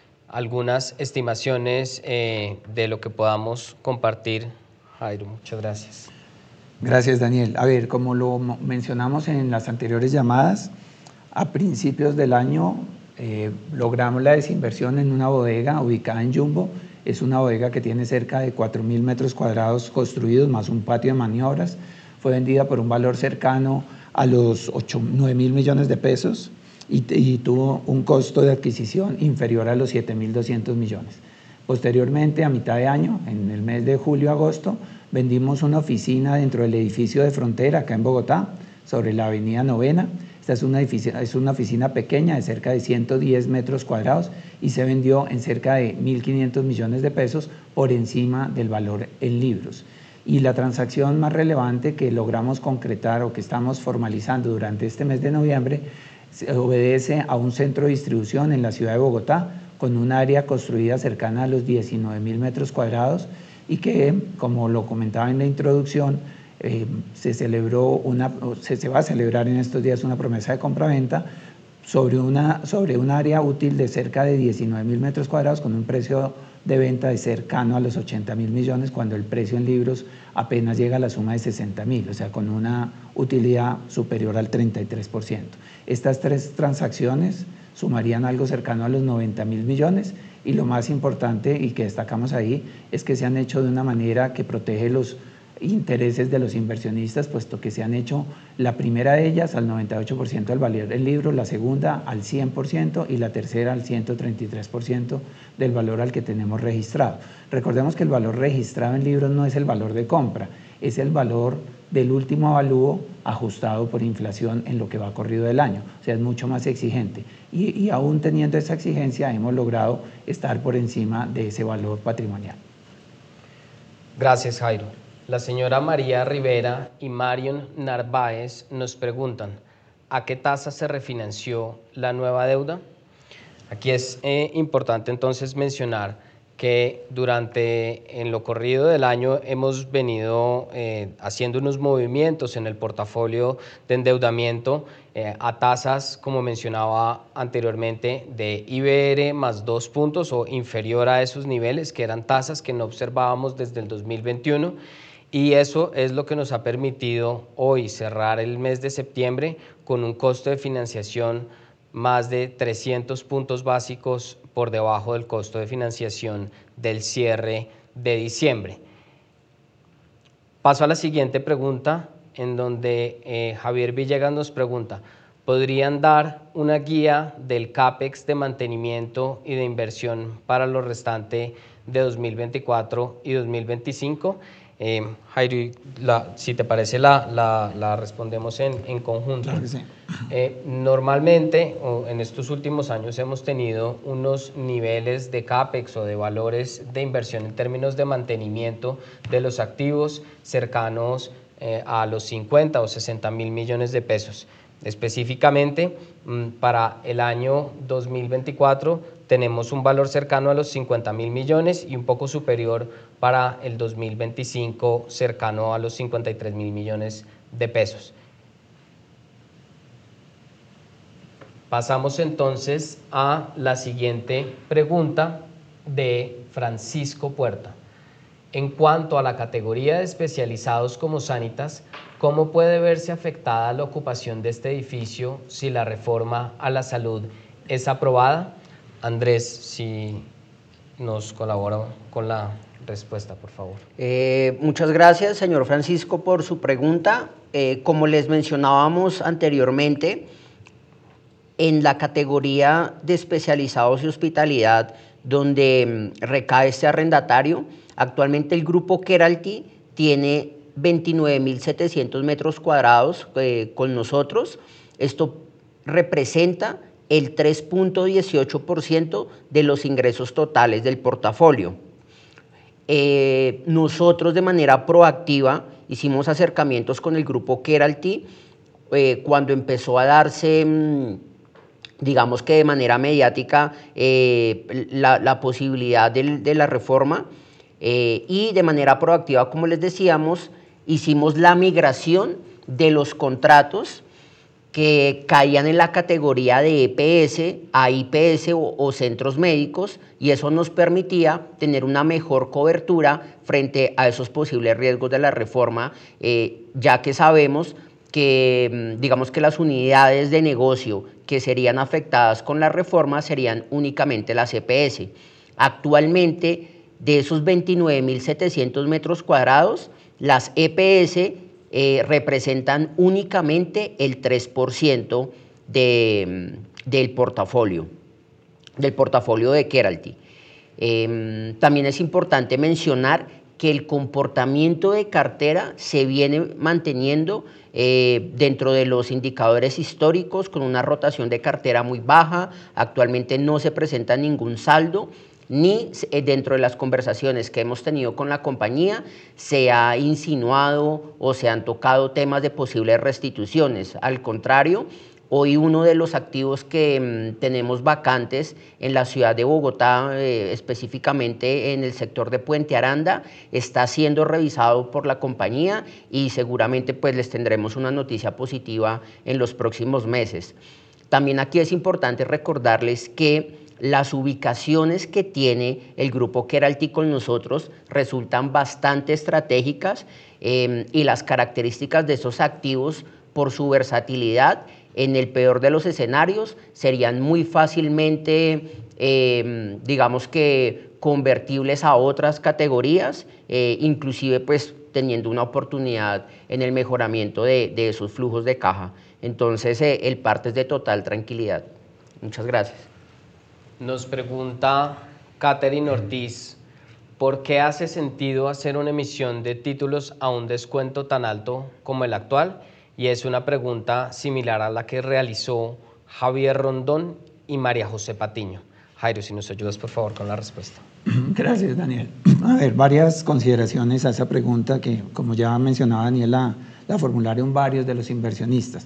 algunas estimaciones eh, de lo que podamos compartir. Jairo, muchas gracias. Gracias, Daniel. A ver, como lo mencionamos en las anteriores llamadas, a principios del año eh, logramos la desinversión en una bodega ubicada en Jumbo. Es una bodega que tiene cerca de cuatro mil metros cuadrados construidos, más un patio de maniobras. Fue vendida por un valor cercano a los nueve mil millones de pesos y, y tuvo un costo de adquisición inferior a los siete mil doscientos millones. Posteriormente, a mitad de año, en el mes de julio-agosto, vendimos una oficina dentro del edificio de Frontera, acá en Bogotá, sobre la avenida Novena. Esta es una, es una oficina pequeña de cerca de ciento diez metros cuadrados y se vendió en cerca de mil quinientos millones de pesos por encima del valor en libros. Y la transacción más relevante que logramos concretar o que estamos formalizando durante este mes de noviembre obedece a un centro de distribución en la ciudad de Bogotá con un área construida cercana a los diecinueve mil metros cuadrados y que, como lo comentaba en la introducción, eh, se celebró una, se, se va a celebrar en estos días una promesa de compraventa sobre, una, sobre un área útil de cerca de diecinueve mil metros cuadrados con un precio de venta de cercano a los ochenta mil millones, cuando el precio en libros apenas llega a la suma de sesenta mil, o sea, con una utilidad superior al treinta y tres por ciento. Estas tres transacciones sumarían algo cercano a los noventa mil millones y lo más importante y que destacamos ahí es que se han hecho de una manera que protege los intereses de los inversionistas, puesto que se han hecho la primera de ellas al noventa y ocho por ciento del valor del libro, la segunda al cien por ciento y la tercera al ciento treinta y tres por ciento del valor al que tenemos registrado. Recordemos que el valor registrado en libros no es el valor de compra, es el valor del último avalúo ajustado por inflación en lo que va corrido del año, o sea, es mucho más exigente y, y aún teniendo esa exigencia hemos logrado estar por encima de ese valor patrimonial. Gracias, Jairo. La señora María Rivera y Marion Narváez nos preguntan, ¿a qué tasa se refinanció la nueva deuda? Aquí es eh, importante entonces mencionar que durante en lo corrido del año hemos venido eh, haciendo unos movimientos en el portafolio de endeudamiento eh, a tasas, como mencionaba anteriormente, de I B R más dos puntos o inferior a esos niveles, que eran tasas que no observábamos desde el dos mil veintiuno, y eso es lo que nos ha permitido hoy cerrar el mes de septiembre con un costo de financiación más de trescientos puntos básicos por debajo del costo de financiación del cierre de diciembre. Paso a la siguiente pregunta, en donde eh, Javier Villegas nos pregunta: ¿podrían dar una guía del CAPEX de mantenimiento y de inversión para lo restante de dos mil veinticuatro y dos mil veinticinco? Eh, Jairo, la, si te parece, la, la, la respondemos en, en conjunto. Claro que sí. Eh, normalmente, o en estos últimos años, hemos tenido unos niveles de CAPEX o de valores de inversión en términos de mantenimiento de los activos cercanos eh, a los cincuenta o sesenta mil millones de pesos. Específicamente, para el año dos mil veinticuatro tenemos un valor cercano a los cincuenta mil millones y un poco superior para el dos mil veinticinco, cercano a los cincuenta y tres mil millones de pesos. Pasamos entonces a la siguiente pregunta de Francisco Puerta. En cuanto a la categoría de especializados como Sanitas, ¿cómo puede verse afectada la ocupación de este edificio si la reforma a la salud es aprobada? Andrés, si nos colabora con la respuesta, por favor. Eh, muchas gracias, señor Francisco, por su pregunta. Eh, como les mencionábamos anteriormente, en la categoría de especializados y hospitalidad, donde recae este arrendatario, actualmente el grupo Keralty tiene veintinueve mil setecientos metros cuadrados eh, con nosotros. Esto representa el tres punto dieciocho por ciento de los ingresos totales del portafolio. Eh, nosotros de manera proactiva hicimos acercamientos con el grupo Keralty eh, cuando empezó a darse, mmm, digamos que de manera mediática, eh, la, la posibilidad de, de la reforma. Eh, y de manera proactiva, como les decíamos, hicimos la migración de los contratos que caían en la categoría de E P S a I P S o, o centros médicos, y eso nos permitía tener una mejor cobertura frente a esos posibles riesgos de la reforma, eh, ya que sabemos que, digamos que las unidades de negocio que serían afectadas con la reforma serían únicamente las E P S. Actualmente, de esos veintinueve mil setecientos metros cuadrados, las E P S eh, representan únicamente el tres por ciento de, del portafolio, del portafolio de Keralty. Eh, también es importante mencionar que el comportamiento de cartera se viene manteniendo eh, dentro de los indicadores históricos, con una rotación de cartera muy baja. Actualmente no se presenta ningún saldo, ni dentro de las conversaciones que hemos tenido con la compañía se ha insinuado o se han tocado temas de posibles restituciones. Al contrario, hoy uno de los activos que mmm, tenemos vacantes en la ciudad de Bogotá, eh, específicamente en el sector de Puente Aranda, está siendo revisado por la compañía y seguramente pues les tendremos una noticia positiva en los próximos meses. También aquí es importante recordarles que las ubicaciones que tiene el grupo Keralty con nosotros resultan bastante estratégicas eh, y las características de esos activos, por su versatilidad, en el peor de los escenarios serían muy fácilmente, eh, digamos que, convertibles a otras categorías, eh, inclusive pues teniendo una oportunidad en el mejoramiento de, de esos flujos de caja. Entonces eh, el parte es de total tranquilidad. Muchas gracias. Nos pregunta Catherine Ortiz, ¿por qué hace sentido hacer una emisión de títulos a un descuento tan alto como el actual? Y es una pregunta similar a la que realizó Javier Rondón y María José Patiño. Jairo, si nos ayudas por favor con la respuesta. Gracias, Daniel. A ver, varias consideraciones a esa pregunta que, como ya mencionaba Daniel, la, la formularon varios de los inversionistas.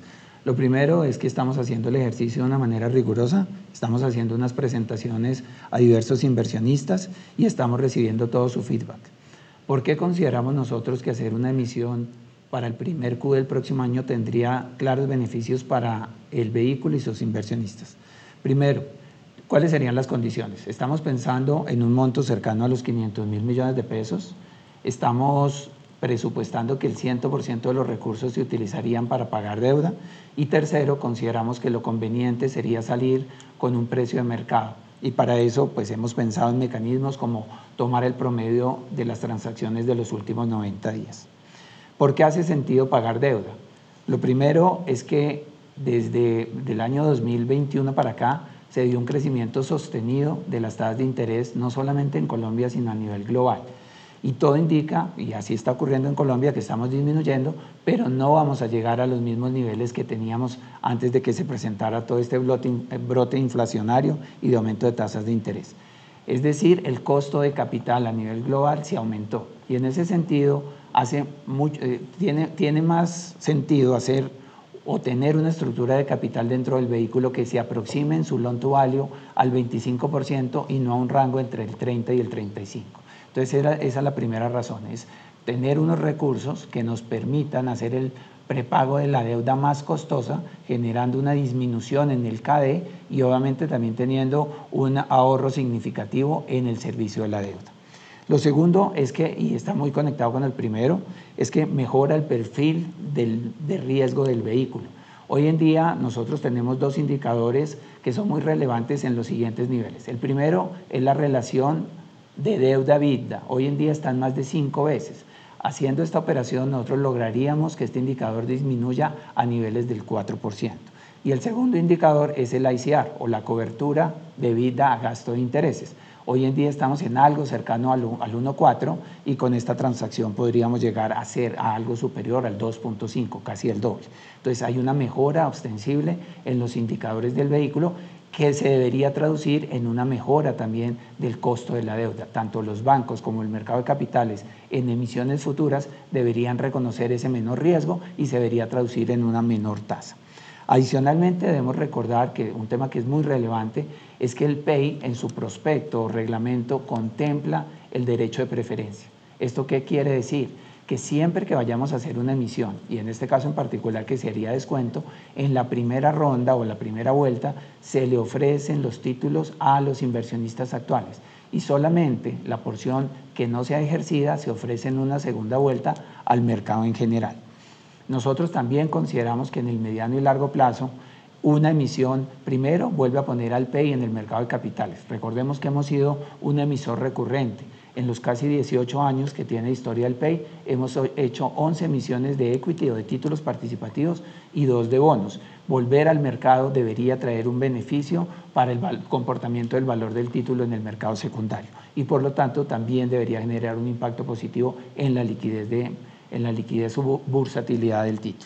Lo primero es que estamos haciendo el ejercicio de una manera rigurosa, estamos haciendo unas presentaciones a diversos inversionistas y estamos recibiendo todo su feedback. ¿Por qué consideramos nosotros que hacer una emisión para el primer Q del próximo año tendría claros beneficios para el vehículo y sus inversionistas? Primero, ¿cuáles serían las condiciones? Estamos pensando en un monto cercano a los quinientos mil millones de pesos, estamos presupuestando que el cien por ciento de los recursos se utilizarían para pagar deuda y tercero, consideramos que lo conveniente sería salir con un precio de mercado y para eso pues hemos pensado en mecanismos como tomar el promedio de las transacciones de los últimos noventa días. ¿Por qué hace sentido pagar deuda? Lo primero es que desde el año dos mil veintiuno para acá se dio un crecimiento sostenido de las tasas de interés no solamente en Colombia sino a nivel global. Y todo indica, y así está ocurriendo en Colombia, que estamos disminuyendo, pero no vamos a llegar a los mismos niveles que teníamos antes de que se presentara todo este brote, brote inflacionario y de aumento de tasas de interés. Es decir, el costo de capital a nivel global se aumentó. Y en ese sentido, hace mucho, eh, tiene, tiene más sentido hacer o tener una estructura de capital dentro del vehículo que se aproxime en su loan to value al veinticinco por ciento y no a un rango entre el treinta y el treinta y cinco por ciento. Entonces era, esa es la primera razón, es tener unos recursos que nos permitan hacer el prepago de la deuda más costosa, generando una disminución en el K D y obviamente también teniendo un ahorro significativo en el servicio de la deuda. Lo segundo es que, y está muy conectado con el primero, es que mejora el perfil del, de riesgo del vehículo. Hoy en día nosotros tenemos dos indicadores que son muy relevantes en los siguientes niveles. El primero es la relación de deuda EBITDA, hoy en día están más de cinco veces. Haciendo esta operación nosotros lograríamos que este indicador disminuya a niveles del cuatro por ciento. Y el segundo indicador es el I C R o la cobertura de EBITDA a gasto de intereses. Hoy en día estamos en algo cercano al uno punto cuatro y con esta transacción podríamos llegar a ser a algo superior al dos punto cinco, casi el doble. Entonces hay una mejora ostensible en los indicadores del vehículo que se debería traducir en una mejora también del costo de la deuda. Tanto los bancos como el mercado de capitales en emisiones futuras deberían reconocer ese menor riesgo y se debería traducir en una menor tasa. Adicionalmente debemos recordar que un tema que es muy relevante es que el P E I en su prospecto o reglamento contempla el derecho de preferencia. ¿Esto qué quiere decir? Que siempre que vayamos a hacer una emisión, y en este caso en particular que sería descuento, en la primera ronda o la primera vuelta se le ofrecen los títulos a los inversionistas actuales y solamente la porción que no sea ejercida se ofrece en una segunda vuelta al mercado en general. Nosotros también consideramos que en el mediano y largo plazo una emisión, primero, vuelve a poner al P E I en el mercado de capitales. Recordemos que hemos sido un emisor recurrente. En los casi dieciocho años que tiene historia el P E I, hemos hecho once emisiones de equity o de títulos participativos y dos de bonos. Volver al mercado debería traer un beneficio para el comportamiento del valor del título en el mercado secundario y por lo tanto también debería generar un impacto positivo en la liquidez, de, en la liquidez o bursatilidad del título.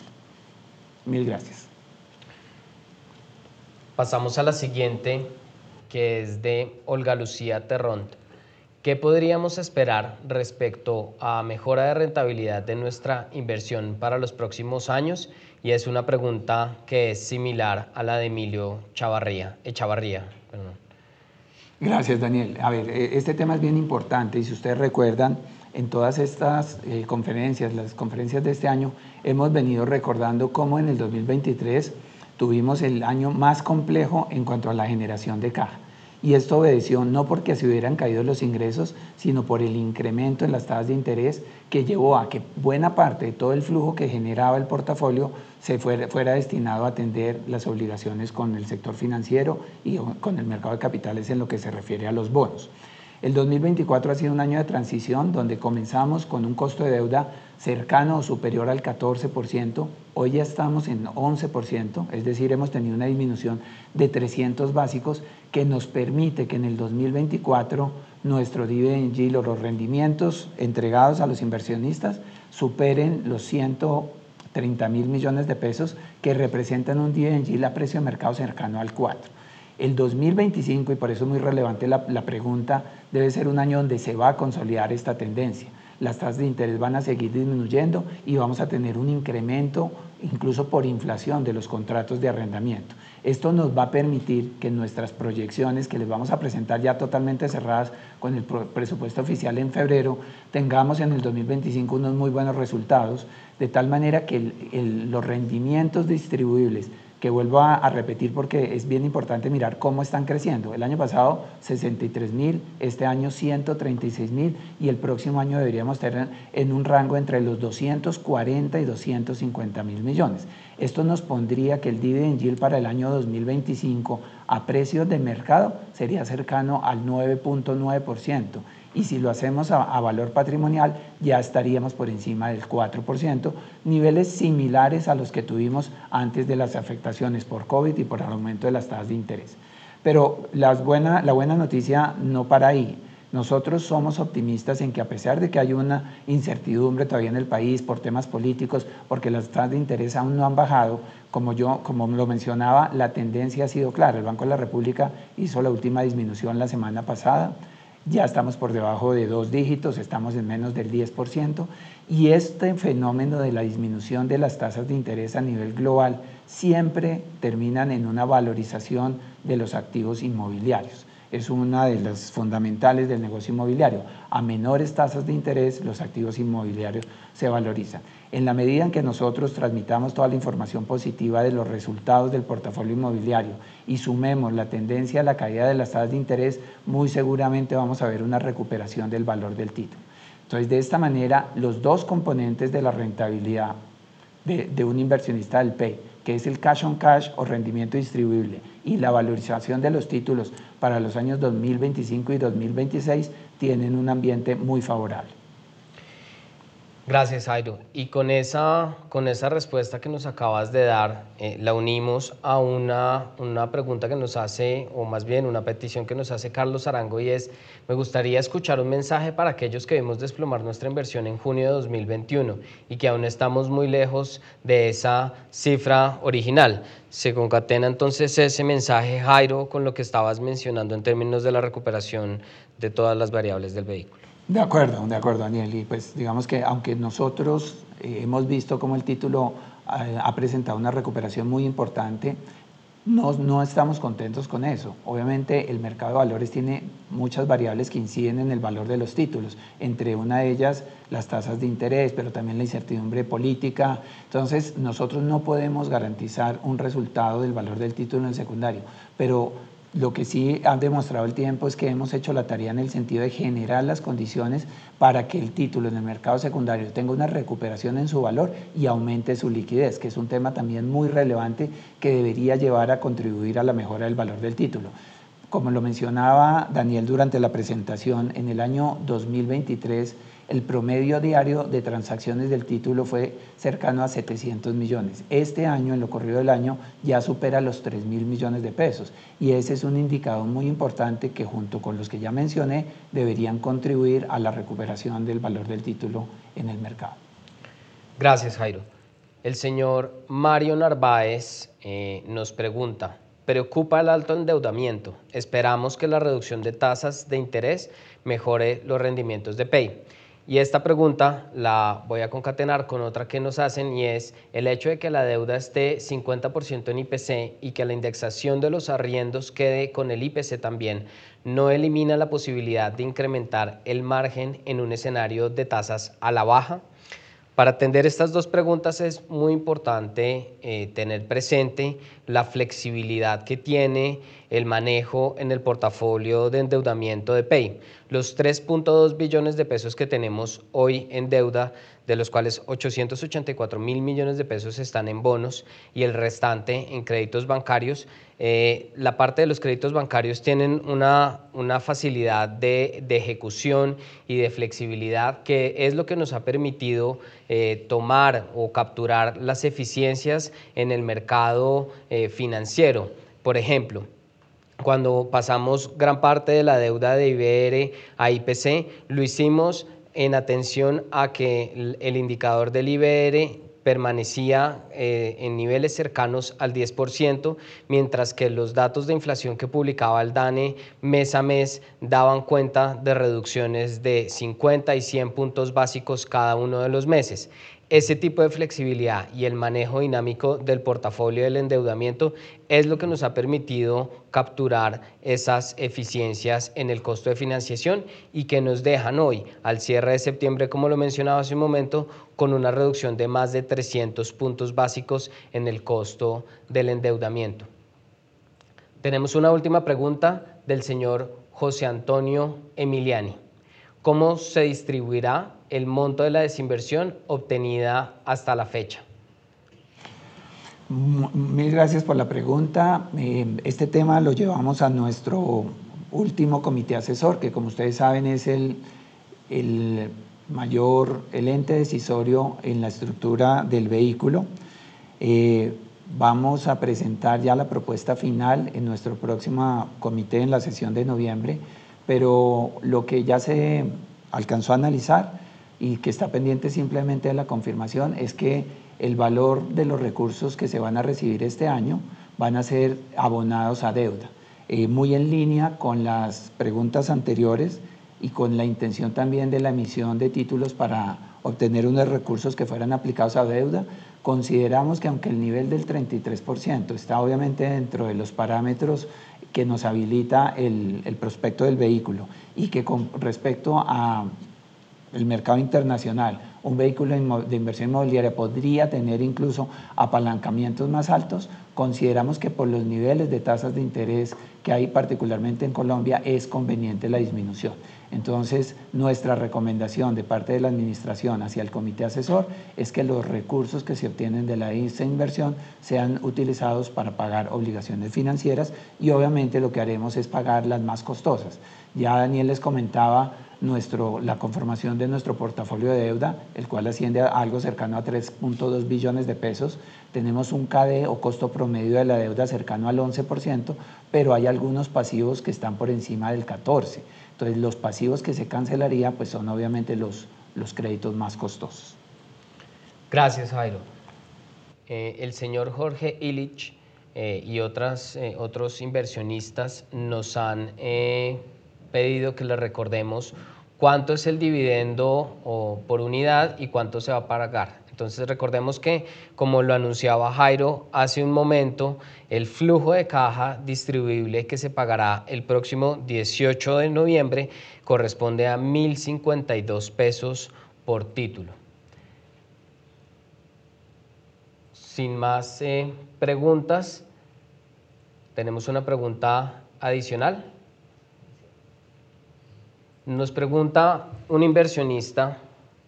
Mil gracias. Pasamos a la siguiente, que es de Olga Lucía Terront. ¿Qué podríamos esperar respecto a mejora de rentabilidad de nuestra inversión para los próximos años? Y es una pregunta que es similar a la de Emilio Chavarría, Echavarría. Perdón. Gracias, Daniel. A ver, este tema es bien importante y si ustedes recuerdan, en todas estas eh, conferencias, las conferencias de este año, hemos venido recordando cómo en el dos mil veintitrés tuvimos el año más complejo en cuanto a la generación de caja. Y esto obedeció no porque se hubieran caído los ingresos, sino por el incremento en las tasas de interés que llevó a que buena parte de todo el flujo que generaba el portafolio se fuera, fuera destinado a atender las obligaciones con el sector financiero y con el mercado de capitales en lo que se refiere a los bonos. El dos mil veinticuatro ha sido un año de transición donde comenzamos con un costo de deuda cercano o superior al catorce por ciento, hoy ya estamos en once por ciento, es decir, hemos tenido una disminución de trescientos básicos que nos permite que en el dos mil veinticuatro nuestro dividend yield o los rendimientos entregados a los inversionistas superen los ciento treinta mil millones de pesos que representan un dividend yield a precio de mercado cercano al cuatro. El dos mil veinticinco, y por eso es muy relevante la, la pregunta, debe ser un año donde se va a consolidar esta tendencia. Las tasas de interés van a seguir disminuyendo y vamos a tener un incremento incluso por inflación de los contratos de arrendamiento. Esto nos va a permitir que nuestras proyecciones, que les vamos a presentar ya totalmente cerradas con el presupuesto oficial en febrero, tengamos en el dos mil veinticinco unos muy buenos resultados, de tal manera que el, el, los rendimientos distribuibles, que vuelvo a, a repetir porque es bien importante mirar cómo están creciendo. El año pasado sesenta y tres mil, este año ciento treinta y seis mil y el próximo año deberíamos tener en un rango entre los doscientos cuarenta y doscientos cincuenta mil millones. Esto nos pondría que el dividend yield para el año dos mil veinticinco a precios de mercado sería cercano al nueve punto nueve por ciento. Y si lo hacemos a, a valor patrimonial, ya estaríamos por encima del cuatro por ciento, niveles similares a los que tuvimos antes de las afectaciones por COVID y por el aumento de las tasas de interés. Pero las buena, la buena noticia no para ahí. Nosotros somos optimistas en que a pesar de que hay una incertidumbre todavía en el país por temas políticos, porque las tasas de interés aún no han bajado, como yo, como lo mencionaba, la tendencia ha sido clara. El Banco de la República hizo la última disminución la semana pasada. Ya estamos por debajo de dos dígitos, estamos en menos del diez por ciento y este fenómeno de la disminución de las tasas de interés a nivel global siempre terminan en una valorización de los activos inmobiliarios. Es una de las fundamentales del negocio inmobiliario. A menores tasas de interés, los activos inmobiliarios se valorizan. En la medida en que nosotros transmitamos toda la información positiva de los resultados del portafolio inmobiliario y sumemos la tendencia a la caída de las tasas de interés, muy seguramente vamos a ver una recuperación del valor del título. Entonces, de esta manera, los dos componentes de la rentabilidad de, de un inversionista del P E I, que es el cash on cash o rendimiento distribuible, y la valorización de los títulos para los años dos mil veinticinco y dos mil veintiséis, tienen un ambiente muy favorable. Gracias, Jairo. Y con esa, con esa respuesta que nos acabas de dar, eh, la unimos a una, una pregunta que nos hace, o más bien una petición que nos hace Carlos Arango, y es: me gustaría escuchar un mensaje para aquellos que vimos desplomar nuestra inversión en junio de dos mil veintiuno y que aún estamos muy lejos de esa cifra original. Se concatena entonces ese mensaje, Jairo, con lo que estabas mencionando en términos de la recuperación de todas las variables del vehículo. De acuerdo, de acuerdo, Daniel. Y pues digamos que aunque nosotros eh, hemos visto cómo el título eh, ha presentado una recuperación muy importante, no, no estamos contentos con eso. Obviamente el mercado de valores tiene muchas variables que inciden en el valor de los títulos, entre una de ellas las tasas de interés, pero también la incertidumbre política. Entonces nosotros no podemos garantizar un resultado del valor del título en secundario, pero lo que sí ha demostrado el tiempo es que hemos hecho la tarea en el sentido de generar las condiciones para que el título en el mercado secundario tenga una recuperación en su valor y aumente su liquidez, que es un tema también muy relevante que debería llevar a contribuir a la mejora del valor del título. Como lo mencionaba Daniel durante la presentación, en el año dos mil veintitrés el promedio diario de transacciones del título fue cercano a setecientos millones. Este año, en lo corrido del año, ya supera los tres mil millones de pesos y ese es un indicador muy importante que, junto con los que ya mencioné, deberían contribuir a la recuperación del valor del título en el mercado. Gracias, Jairo. El señor Mario Narváez eh, nos pregunta: preocupa el alto endeudamiento. Esperamos que la reducción de tasas de interés mejore los rendimientos de P E I. Y esta pregunta la voy a concatenar con otra que nos hacen, y es: el hecho de que la deuda esté cincuenta por ciento en I P C y que la indexación de los arriendos quede con el I P C también, ¿no elimina la posibilidad de incrementar el margen en un escenario de tasas a la baja? Para atender estas dos preguntas es muy importante eh, tener presente la flexibilidad que tiene el manejo en el portafolio de endeudamiento de P E I. Los tres punto dos billones de pesos que tenemos hoy en deuda, de los cuales ochocientos ochenta y cuatro mil millones de pesos están en bonos y el restante en créditos bancarios. Eh, la parte de los créditos bancarios tienen una, una facilidad de, de ejecución y de flexibilidad, que es lo que nos ha permitido eh, tomar o capturar las eficiencias en el mercado eh, financiero. Por ejemplo, cuando pasamos gran parte de la deuda de I B R a I P C, lo hicimos en atención a que el indicador del I B R permanecía eh, en niveles cercanos al diez por ciento, mientras que los datos de inflación que publicaba el DANE mes a mes daban cuenta de reducciones de cincuenta y cien puntos básicos cada uno de los meses. Ese tipo de flexibilidad y el manejo dinámico del portafolio del endeudamiento es lo que nos ha permitido capturar esas eficiencias en el costo de financiación y que nos dejan hoy, al cierre de septiembre, como lo mencionaba hace un momento, con una reducción de más de trescientos puntos básicos en el costo del endeudamiento. Tenemos una última pregunta del señor José Antonio Emiliani. ¿Cómo se distribuirá el monto de la desinversión obtenida hasta la fecha? Mil gracias por la pregunta. Este tema lo llevamos a nuestro último comité asesor, que como ustedes saben es el, el mayor, el ente decisorio en la estructura del vehículo. Eh, vamos a presentar ya la propuesta final en nuestro próximo comité en la sesión de noviembre, pero lo que ya se alcanzó a analizar y que está pendiente simplemente de la confirmación es que el valor de los recursos que se van a recibir este año van a ser abonados a deuda, eh, muy en línea con las preguntas anteriores y con la intención también de la emisión de títulos para obtener unos recursos que fueran aplicados a deuda. Consideramos que aunque el nivel del treinta y tres por ciento está obviamente dentro de los parámetros que nos habilita el, el prospecto del vehículo y que con respecto a el mercado internacional, un vehículo de inversión inmobiliaria podría tener incluso apalancamientos más altos, consideramos que por los niveles de tasas de interés que hay particularmente en Colombia es conveniente la disminución. Entonces, nuestra recomendación de parte de la administración hacia el comité asesor es que los recursos que se obtienen de la inversión sean utilizados para pagar obligaciones financieras y obviamente lo que haremos es pagar las más costosas. Ya Daniel les comentaba nuestro, la conformación de nuestro portafolio de deuda, el cual asciende a algo cercano a tres punto dos billones de pesos. Tenemos un K D o costo promedio de la deuda cercano al once por ciento, pero hay algunos pasivos que están por encima del catorce por ciento. Entonces, los pasivos que se cancelaría pues son obviamente los, los créditos más costosos. Gracias, Jairo. Eh, el señor Jorge Illich eh, y otras, eh, otros inversionistas nos han eh, pedido que les recordemos cuánto es el dividendo o por unidad y cuánto se va a pagar. Entonces recordemos que, como lo anunciaba Jairo hace un momento, el flujo de caja distribuible que se pagará el próximo dieciocho de noviembre corresponde a mil cincuenta y dos pesos por título. Sin más eh, preguntas, tenemos una pregunta adicional. Nos pregunta un inversionista,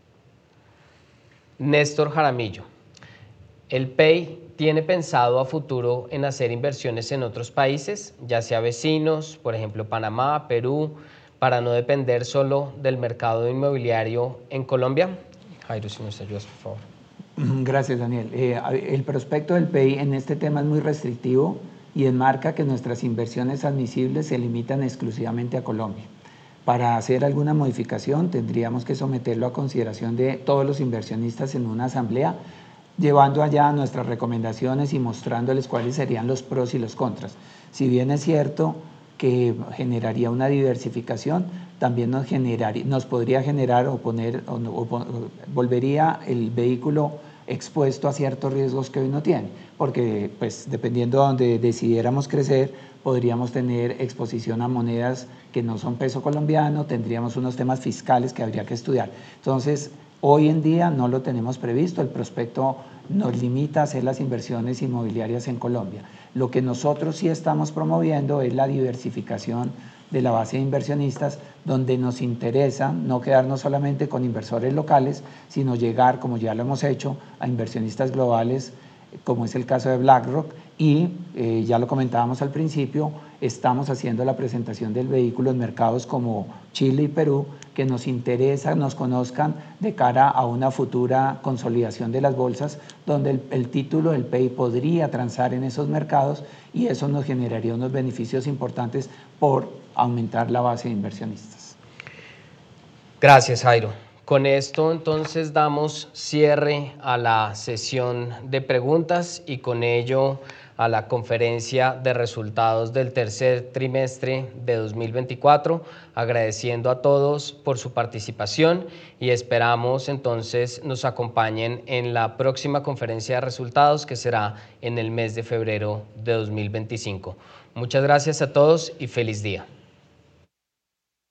Néstor Jaramillo, ¿el P E I tiene pensado a futuro en hacer inversiones en otros países, ya sea vecinos, por ejemplo Panamá, Perú, para no depender solo del mercado inmobiliario en Colombia? Jairo, si nos ayudas, por favor. Gracias, Daniel. Eh, el prospecto del P E I en este tema es muy restrictivo y enmarca que nuestras inversiones admisibles se limitan exclusivamente a Colombia. Para hacer alguna modificación tendríamos que someterlo a consideración de todos los inversionistas en una asamblea, llevando allá nuestras recomendaciones y mostrándoles cuáles serían los pros y los contras. Si bien es cierto que generaría una diversificación, también nos, generaría, nos podría generar o, poner, o, o, o volvería el vehículo expuesto a ciertos riesgos que hoy no tiene, porque pues, dependiendo de donde decidiéramos crecer, podríamos tener exposición a monedas que no son peso colombiano, tendríamos unos temas fiscales que habría que estudiar. Entonces, hoy en día no lo tenemos previsto, el prospecto nos limita a hacer las inversiones inmobiliarias en Colombia. Lo que nosotros sí estamos promoviendo es la diversificación de la base de inversionistas, donde nos interesa no quedarnos solamente con inversores locales, sino llegar, como ya lo hemos hecho, a inversionistas globales, como es el caso de BlackRock, y eh, ya lo comentábamos al principio, estamos haciendo la presentación del vehículo en mercados como Chile y Perú, que nos interesa, nos conozcan de cara a una futura consolidación de las bolsas, donde el, el título del P E I podría transar en esos mercados y eso nos generaría unos beneficios importantes por aumentar la base de inversionistas. Gracias, Jairo. Con esto entonces damos cierre a la sesión de preguntas y con ello a la conferencia de resultados del tercer trimestre de dos mil veinticuatro, agradeciendo a todos por su participación y esperamos entonces nos acompañen en la próxima conferencia de resultados que será en el mes de febrero de dos mil veinticinco. Muchas gracias a todos y feliz día.